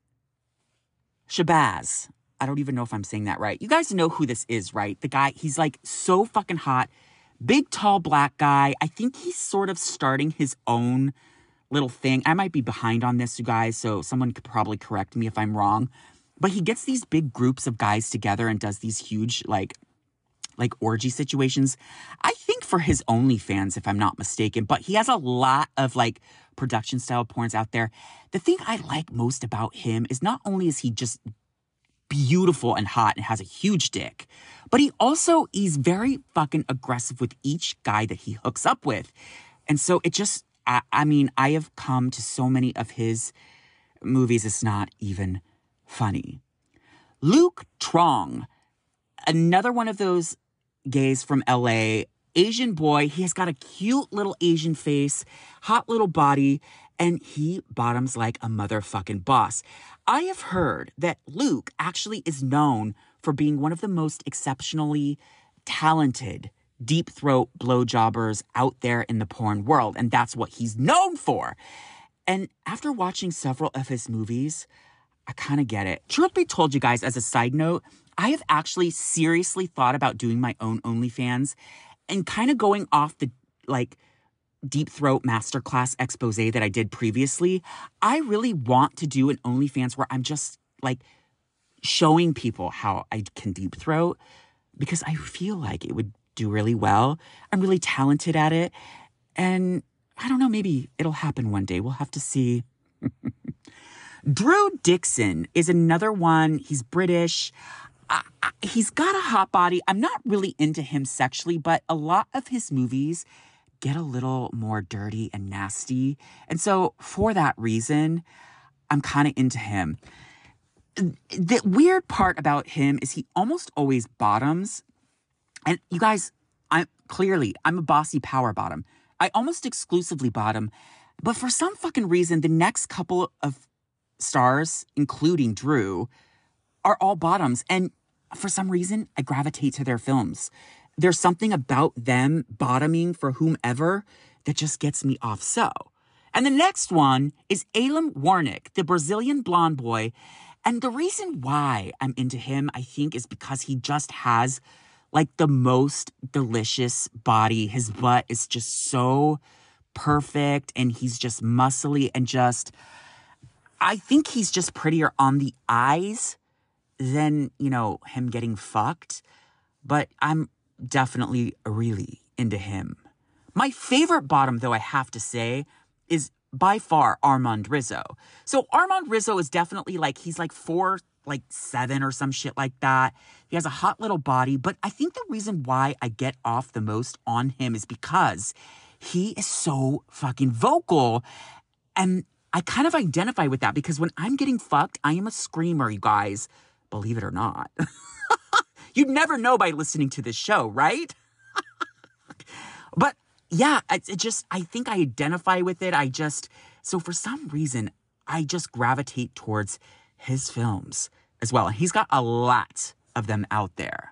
Shabazz. I don't even know if I'm saying that right. You guys know who this is, right? The guy, he's like so fucking hot. Big, tall, black guy. I think he's sort of starting his own little thing. I might be behind on this, you guys, so someone could probably correct me if I'm wrong. But he gets these big groups of guys together and does these huge, like, like orgy situations. I think for his OnlyFans, if I'm not mistaken. But he has a lot of, like, production-style porns out there. The thing I like most about him is not only is he just beautiful and hot and has a huge dick, but he also is very fucking aggressive with each guy that he hooks up with. And so it just, I, I mean, I have come to so many of his movies, it's not even funny. Luke Trong, another one of those gays from L A, Asian boy. He has got a cute little Asian face, hot little body, and he bottoms like a motherfucking boss. I have heard that Luke actually is known for being one of the most exceptionally talented deep throat blowjobbers out there in the porn world, and that's what he's known for. And after watching several of his movies, I kind of get it. Truth be told, you guys, as a side note, I have actually seriously thought about doing my own OnlyFans and kind of going off the, like, deep throat masterclass expose that I did previously. I really want to do an OnlyFans where I'm just, like, showing people how I can deep throat because I feel like it would do really well. I'm really talented at it. And I don't know, maybe it'll happen one day. We'll have to see. Drew Dixon is another one. He's British. Uh, he's got a hot body. I'm not really into him sexually, but a lot of his movies get a little more dirty and nasty. And so for that reason, I'm kind of into him. The weird part about him is he almost always bottoms. And you guys, I'm clearly, I'm a bossy power bottom. I almost exclusively bottom. But for some fucking reason, the next couple of stars, including Drew, are all bottoms. And for some reason, I gravitate to their films. There's something about them bottoming for whomever that just gets me off so. And the next one is Alan Warnick, the Brazilian blonde boy. And the reason why I'm into him, I think, is because he just has, like, the most delicious body. His butt is just so perfect, and he's just muscly and just... I think he's just prettier on the eyes than, you know, him getting fucked. But I'm definitely really into him. My favorite bottom, though, I have to say, is by far Armand Rizzo. So Armand Rizzo is definitely like, he's like four, like seven or some shit like that. He has a hot little body. But I think the reason why I get off the most on him is because he is so fucking vocal. And I kind of identify with that because when I'm getting fucked, I am a screamer, you guys. Believe it or not. You'd never know by listening to this show, right? But yeah, it, it just, I think I identify with it. I just, so for some reason, I just gravitate towards his films as well. And he's got a lot of them out there.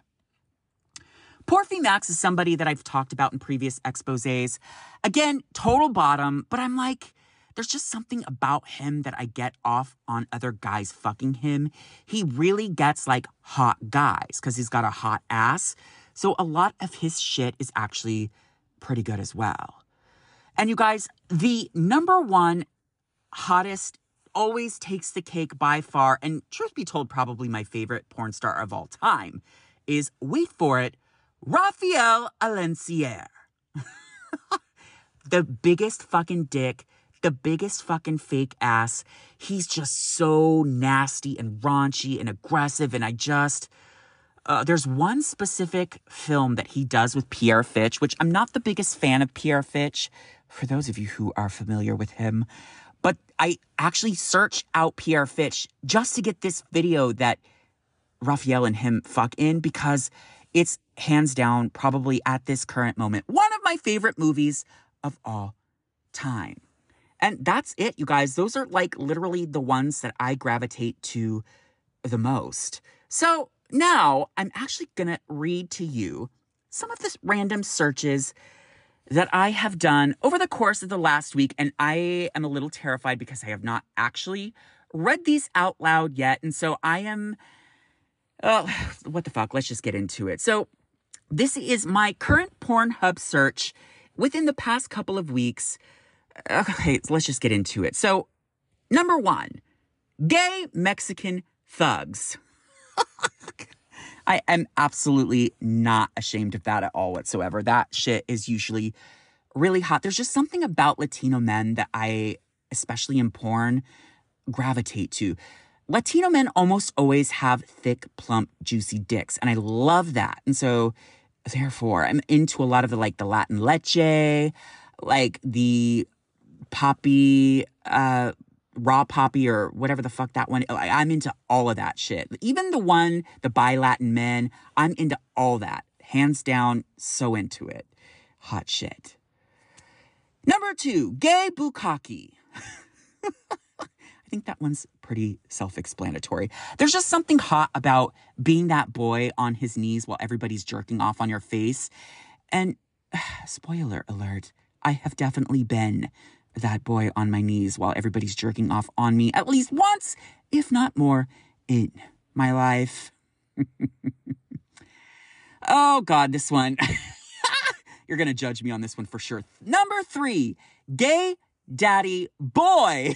Porfi Max is somebody that I've talked about in previous exposés. Again, total bottom, but I'm like, there's just something about him that I get off on other guys fucking him. He really gets, like, hot guys because he's got a hot ass. So a lot of his shit is actually pretty good as well. And you guys, the number one hottest always takes the cake by far, and truth be told, probably my favorite porn star of all time, is, wait for it, Raphael Alencier. The biggest fucking dick, the biggest fucking fake ass. He's just so nasty and raunchy and aggressive. And I just, uh, there's one specific film that he does with Pierre Fitch, which I'm not the biggest fan of Pierre Fitch, for those of you who are familiar with him. But I actually searched out Pierre Fitch just to get this video that Raphael and him fuck in, because it's hands down probably at this current moment one of my favorite movies of all time. And that's it, you guys. Those are like literally the ones that I gravitate to the most. So now I'm actually going to read to you some of the random searches that I have done over the course of the last week. And I am a little terrified because I have not actually read these out loud yet. And so I am, oh, what the fuck? Let's just get into it. So this is my current Pornhub search within the past couple of weeks. Okay, let's just get into it. So number one, gay Mexican thugs. I am absolutely not ashamed of that at all whatsoever. That shit is usually really hot. There's just something about Latino men that I, especially in porn, gravitate to. Latino men almost always have thick, plump, juicy dicks, and I love that. And so, therefore, I'm into a lot of the, like, the Latin leche, like the poppy, uh, raw poppy or whatever the fuck that one. I'm into all of that shit. Even the one, the bi-Latin men, I'm into all that. Hands down, so into it. Hot shit. Number two, gay bukkake. I think that one's pretty self-explanatory. There's just something hot about being that boy on his knees while everybody's jerking off on your face. And spoiler alert, I have definitely been that boy on my knees while everybody's jerking off on me at least once, if not more, in my life. Oh, God, this one. You're going to judge me on this one for sure. Number three, gay daddy boy.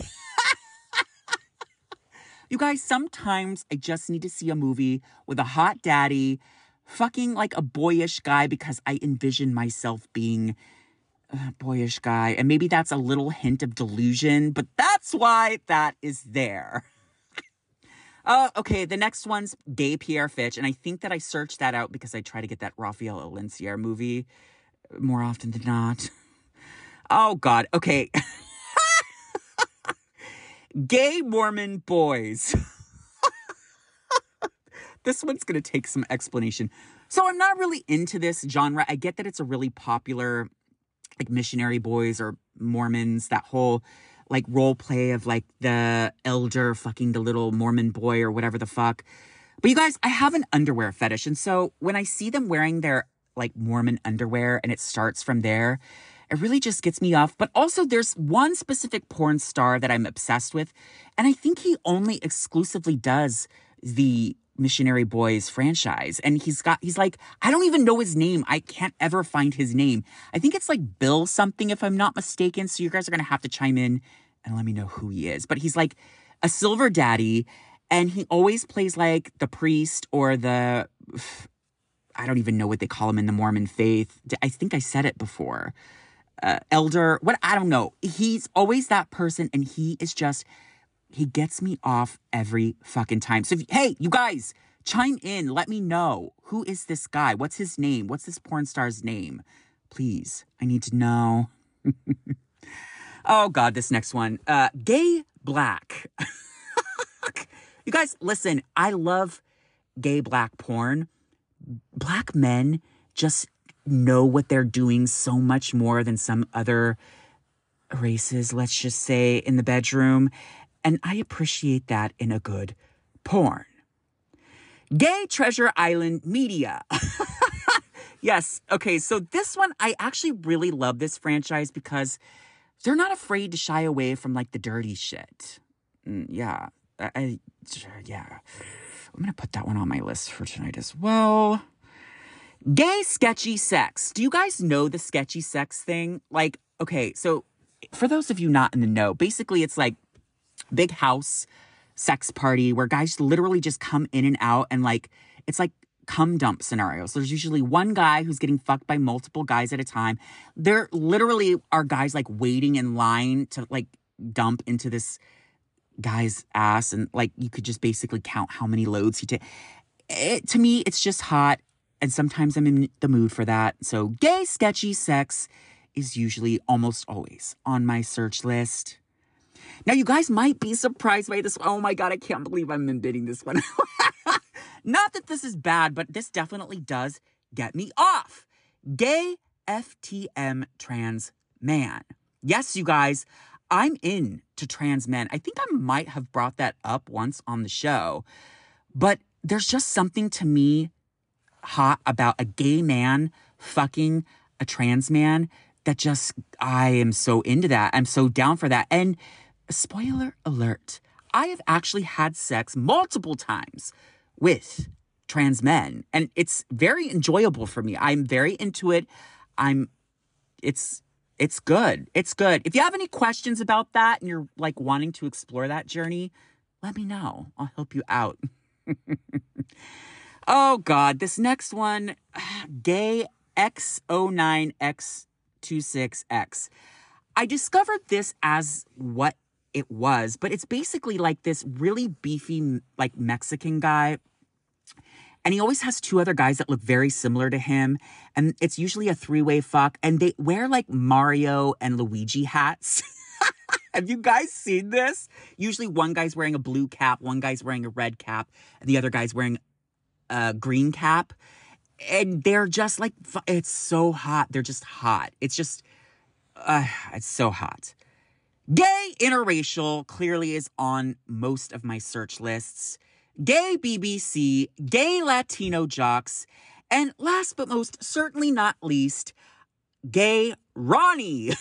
You guys, sometimes I just need to see a movie with a hot daddy fucking like a boyish guy because I envision myself being a boyish guy. And maybe that's a little hint of delusion, but that's why that is there. Uh, okay, the next one's gay Pierre Fitch. And I think that I searched that out because I try to get that Raphael Alencia movie more often than not. Oh, God. Okay. Gay Mormon boys. This one's going to take some explanation. So I'm not really into this genre. I get that it's a really popular, like, missionary boys or Mormons, that whole, like, role play of, like, the elder fucking the little Mormon boy or whatever the fuck. But you guys, I have an underwear fetish. And so when I see them wearing their, like, Mormon underwear and it starts from there, it really just gets me off. But also there's one specific porn star that I'm obsessed with. And I think he only exclusively does the Missionary Boys franchise. And he's got, he's like, I don't even know his name. I can't ever find his name. I think it's like Bill something, if I'm not mistaken. So you guys are going to have to chime in and let me know who he is. But he's like a silver daddy. And he always plays like the priest or the, I don't even know what they call him in the Mormon faith. I think I said it before. Uh, elder, what, I don't know. He's always that person, and he is just, he gets me off every fucking time. So, if, hey, you guys, chime in. Let me know. Who is this guy? What's his name? What's this porn star's name? Please, I need to know. Oh, God, this next one. Uh, gay black. You guys, listen, I love gay black porn. Black men just know what they're doing so much more than some other races, let's just say, in the bedroom. And I appreciate that in a good porn. Gay Treasure Island Media. Yes. Okay. So this one, I actually really love this franchise because they're not afraid to shy away from, like, the dirty shit. Mm, yeah. I, I, yeah. I'm going to put that one on my list for tonight as well. Gay sketchy sex. Do you guys know the sketchy sex thing? Like, okay, so for those of you not in the know, basically it's like big house sex party where guys literally just come in and out, and like, it's like cum dump scenarios. There's usually one guy who's getting fucked by multiple guys at a time. There literally are guys like waiting in line to like dump into this guy's ass, and like you could just basically count how many loads he takes. It, to me, it's just hot. And sometimes I'm in the mood for that. So gay sketchy sex is usually almost always on my search list. Now, you guys might be surprised by this. Oh my God, I can't believe I'm admitting this one. Not that this is bad, but this definitely does get me off. Gay F T M trans man. Yes, you guys, I'm into trans men. I think I might have brought that up once on the show, but there's just something to me hot about a gay man fucking a trans man that just, I am so into that. I'm so down for that. And spoiler alert, I have actually had sex multiple times with trans men, and it's very enjoyable for me. I'm very into it. I'm, it's, it's good. It's good. If you have any questions about that and you're like wanting to explore that journey, let me know. I'll help you out. Oh God, this next one, gay X zero nine X twenty-six X. I discovered this as what it was, but it's basically like this really beefy, like Mexican guy. And he always has two other guys that look very similar to him. And it's usually a three-way fuck. And they wear like Mario and Luigi hats. Have you guys seen this? Usually one guy's wearing a blue cap, one guy's wearing a red cap, and the other guy's wearing a green cap. And they're just like, it's so hot. They're just hot. It's just, uh, it's so hot. Gay interracial clearly is on most of my search lists. Gay B B C, gay Latino jocks, and last but most certainly not least, gay Ronnie.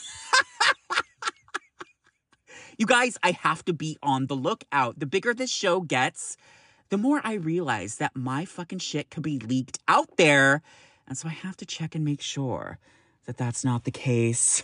You guys, I have to be on the lookout. The bigger this show gets, the more I realize that my fucking shit could be leaked out there. And so I have to check and make sure that that's not the case.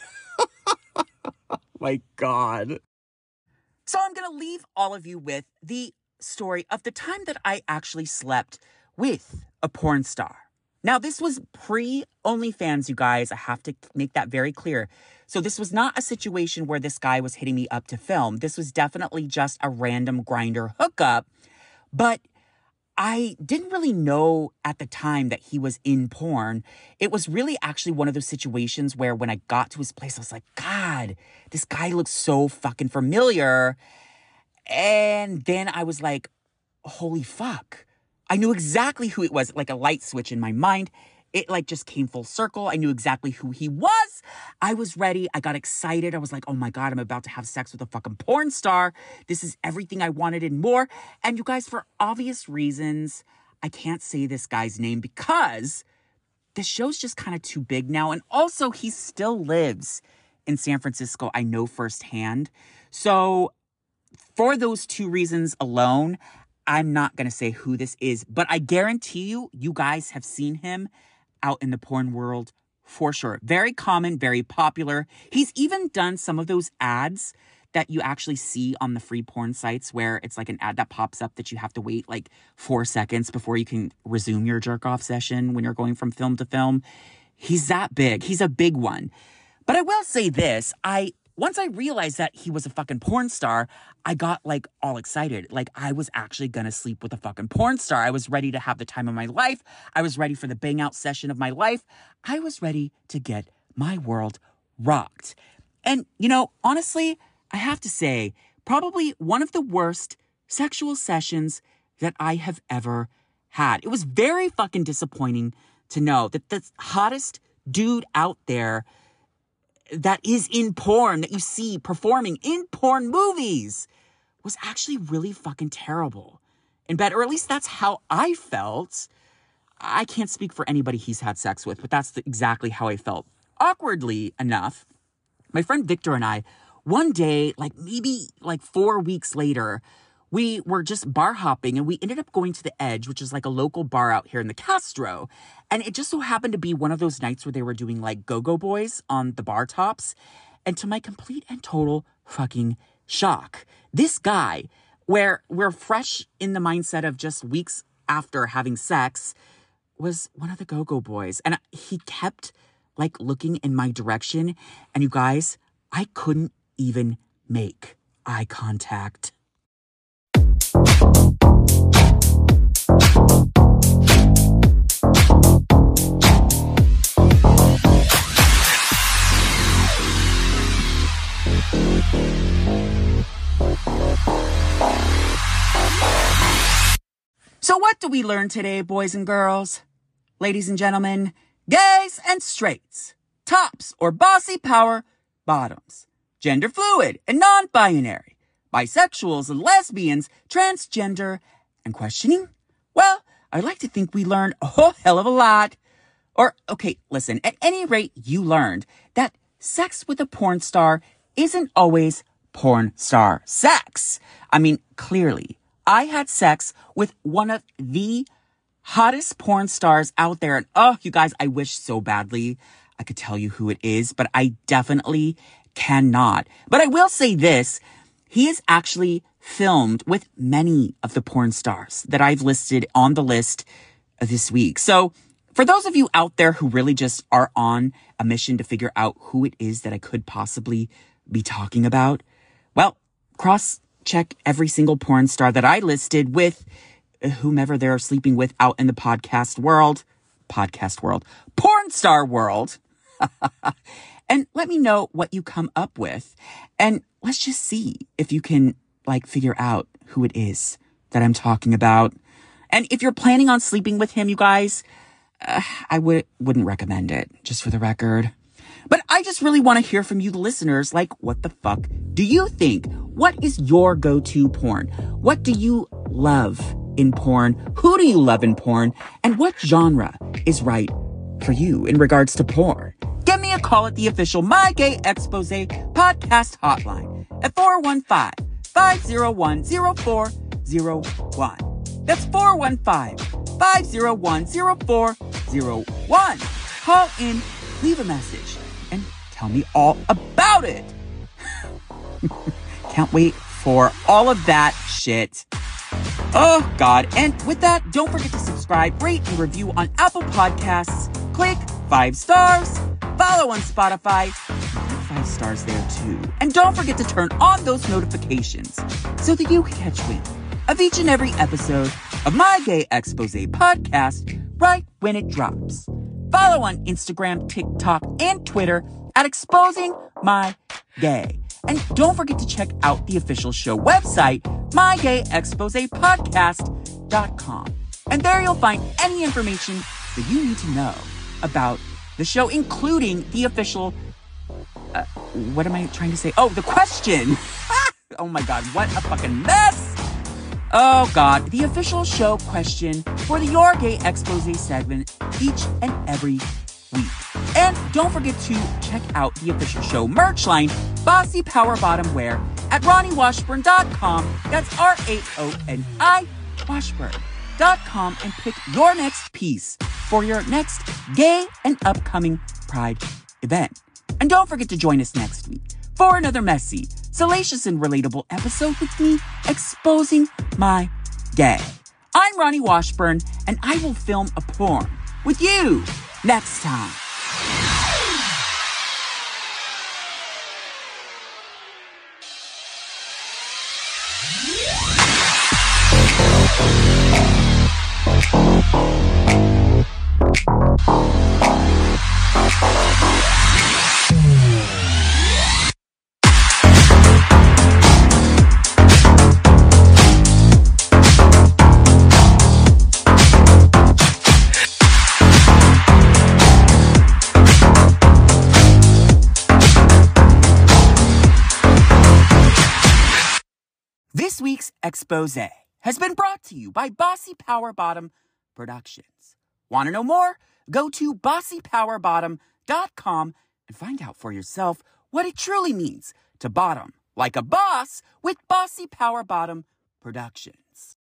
My God. So I'm going to leave all of you with the story of the time that I actually slept with a porn star. Now, this was pre-OnlyFans, you guys. I have to make that very clear. So this was not a situation where this guy was hitting me up to film. This was definitely just a random Grindr hookup. But I didn't really know at the time that he was in porn. It was really actually one of those situations where when I got to his place, I was like, God, this guy looks so fucking familiar. And then I was like, holy fuck. I knew exactly who it was, like a light switch in my mind. It like just came full circle. I knew exactly who he was. I was ready. I got excited. I was like, oh my God, I'm about to have sex with a fucking porn star. This is everything I wanted and more. And you guys, for obvious reasons, I can't say this guy's name because the show's just kind of too big now. And also he still lives in San Francisco. I know firsthand. So for those two reasons alone, I'm not going to say who this is, but I guarantee you, you guys have seen him out in the porn world for sure. Very common, very popular. He's even done some of those ads that you actually see on the free porn sites where it's like an ad that pops up that you have to wait like four seconds before you can resume your jerk-off session when you're going from film to film. He's that big. He's a big one. But I will say this, I... Once I realized that he was a fucking porn star, I got like all excited. Like I was actually gonna sleep with a fucking porn star. I was ready to have the time of my life. I was ready for the bang out session of my life. I was ready to get my world rocked. And, you know, honestly, I have to say, probably one of the worst sexual sessions that I have ever had. It was very fucking disappointing to know that the hottest dude out there that is in porn, that you see performing in porn movies, was actually really fucking terrible in bed. Or at least that's how I felt. I can't speak for anybody he's had sex with, but that's the, exactly how I felt. Awkwardly enough, my friend Victor and I, one day, like maybe like four weeks later, we were just bar hopping and we ended up going to the Edge, which is like a local bar out here in the Castro. And it just so happened to be one of those nights where they were doing like Go-Go Boys on the bar tops. And to my complete and total fucking shock, this guy, where we're fresh in the mindset of just weeks after having sex, was one of the Go-Go Boys. And he kept like looking in my direction. And you guys, I couldn't even make eye contact. So what do we learn today, boys and girls? Ladies and gentlemen, gays and straights, tops or bossy power bottoms, gender fluid and non-binary, bisexuals and lesbians, transgender, and questioning? Well, I'd like to think we learned a whole hell of a lot. Or, okay, listen, at any rate, you learned that sex with a porn star isn't always porn star sex. I mean, clearly, I had sex with one of the hottest porn stars out there. And oh, you guys, I wish so badly I could tell you who it is, but I definitely cannot. But I will say this, he is actually filmed with many of the porn stars that I've listed on the list this week. So for those of you out there who really just are on a mission to figure out who it is that I could possibly be talking about, well, cross-check every single porn star that I listed with whomever they're sleeping with out in the podcast world, podcast world, porn star world. And let me know what you come up with. And let's just see if you can, like, figure out who it is that I'm talking about. And if you're planning on sleeping with him, you guys, uh, I would, wouldn't recommend it, just for the record. But I just really want to hear from you, the listeners. Like, what the fuck do you think? What is your go-to porn? What do you love in porn? Who do you love in porn? And what genre is right for you in regards to porn? Give me a call at the official My Gay Expose podcast hotline at four one five, five oh one, oh four oh one. That's four one five, five oh one, oh four oh one. Call in, leave a message, and tell me all about it. Can't wait for all of that shit. Oh, God. And with that, don't forget to subscribe, rate, and review on Apple Podcasts. Click five stars. Follow on Spotify. Click five stars there, too. And don't forget to turn on those notifications so that you can catch wind of each and every episode of My Gay Expose podcast right when it drops. Follow on Instagram, TikTok, and Twitter at Exposing My Gay. And don't forget to check out the official show website, my gay expose podcast dot com. And there you'll find any information that you need to know about the show, including the official, uh, what am I trying to say? Oh, the question. Oh my God, what a fucking mess. Oh God, the official show question for the Your Gay Expose segment each and every week. And don't forget to check out the official show merch line, Bossy Power Bottom Wear, at ronnie washburn dot com. That's R A O N I Washburn dot com, and pick your next piece for your next gay and upcoming Pride event. And don't forget to join us next week for another messy, salacious, and relatable episode with me exposing my gay. I'm Ronnie Washburn, and I will film a porn with you next time. This week's expose has been brought to you by Bossy Power Bottom Productions. Want to know more? Go to bossy power bottom dot com and find out for yourself what it truly means to bottom like a boss with Bossy Power Bottom Productions.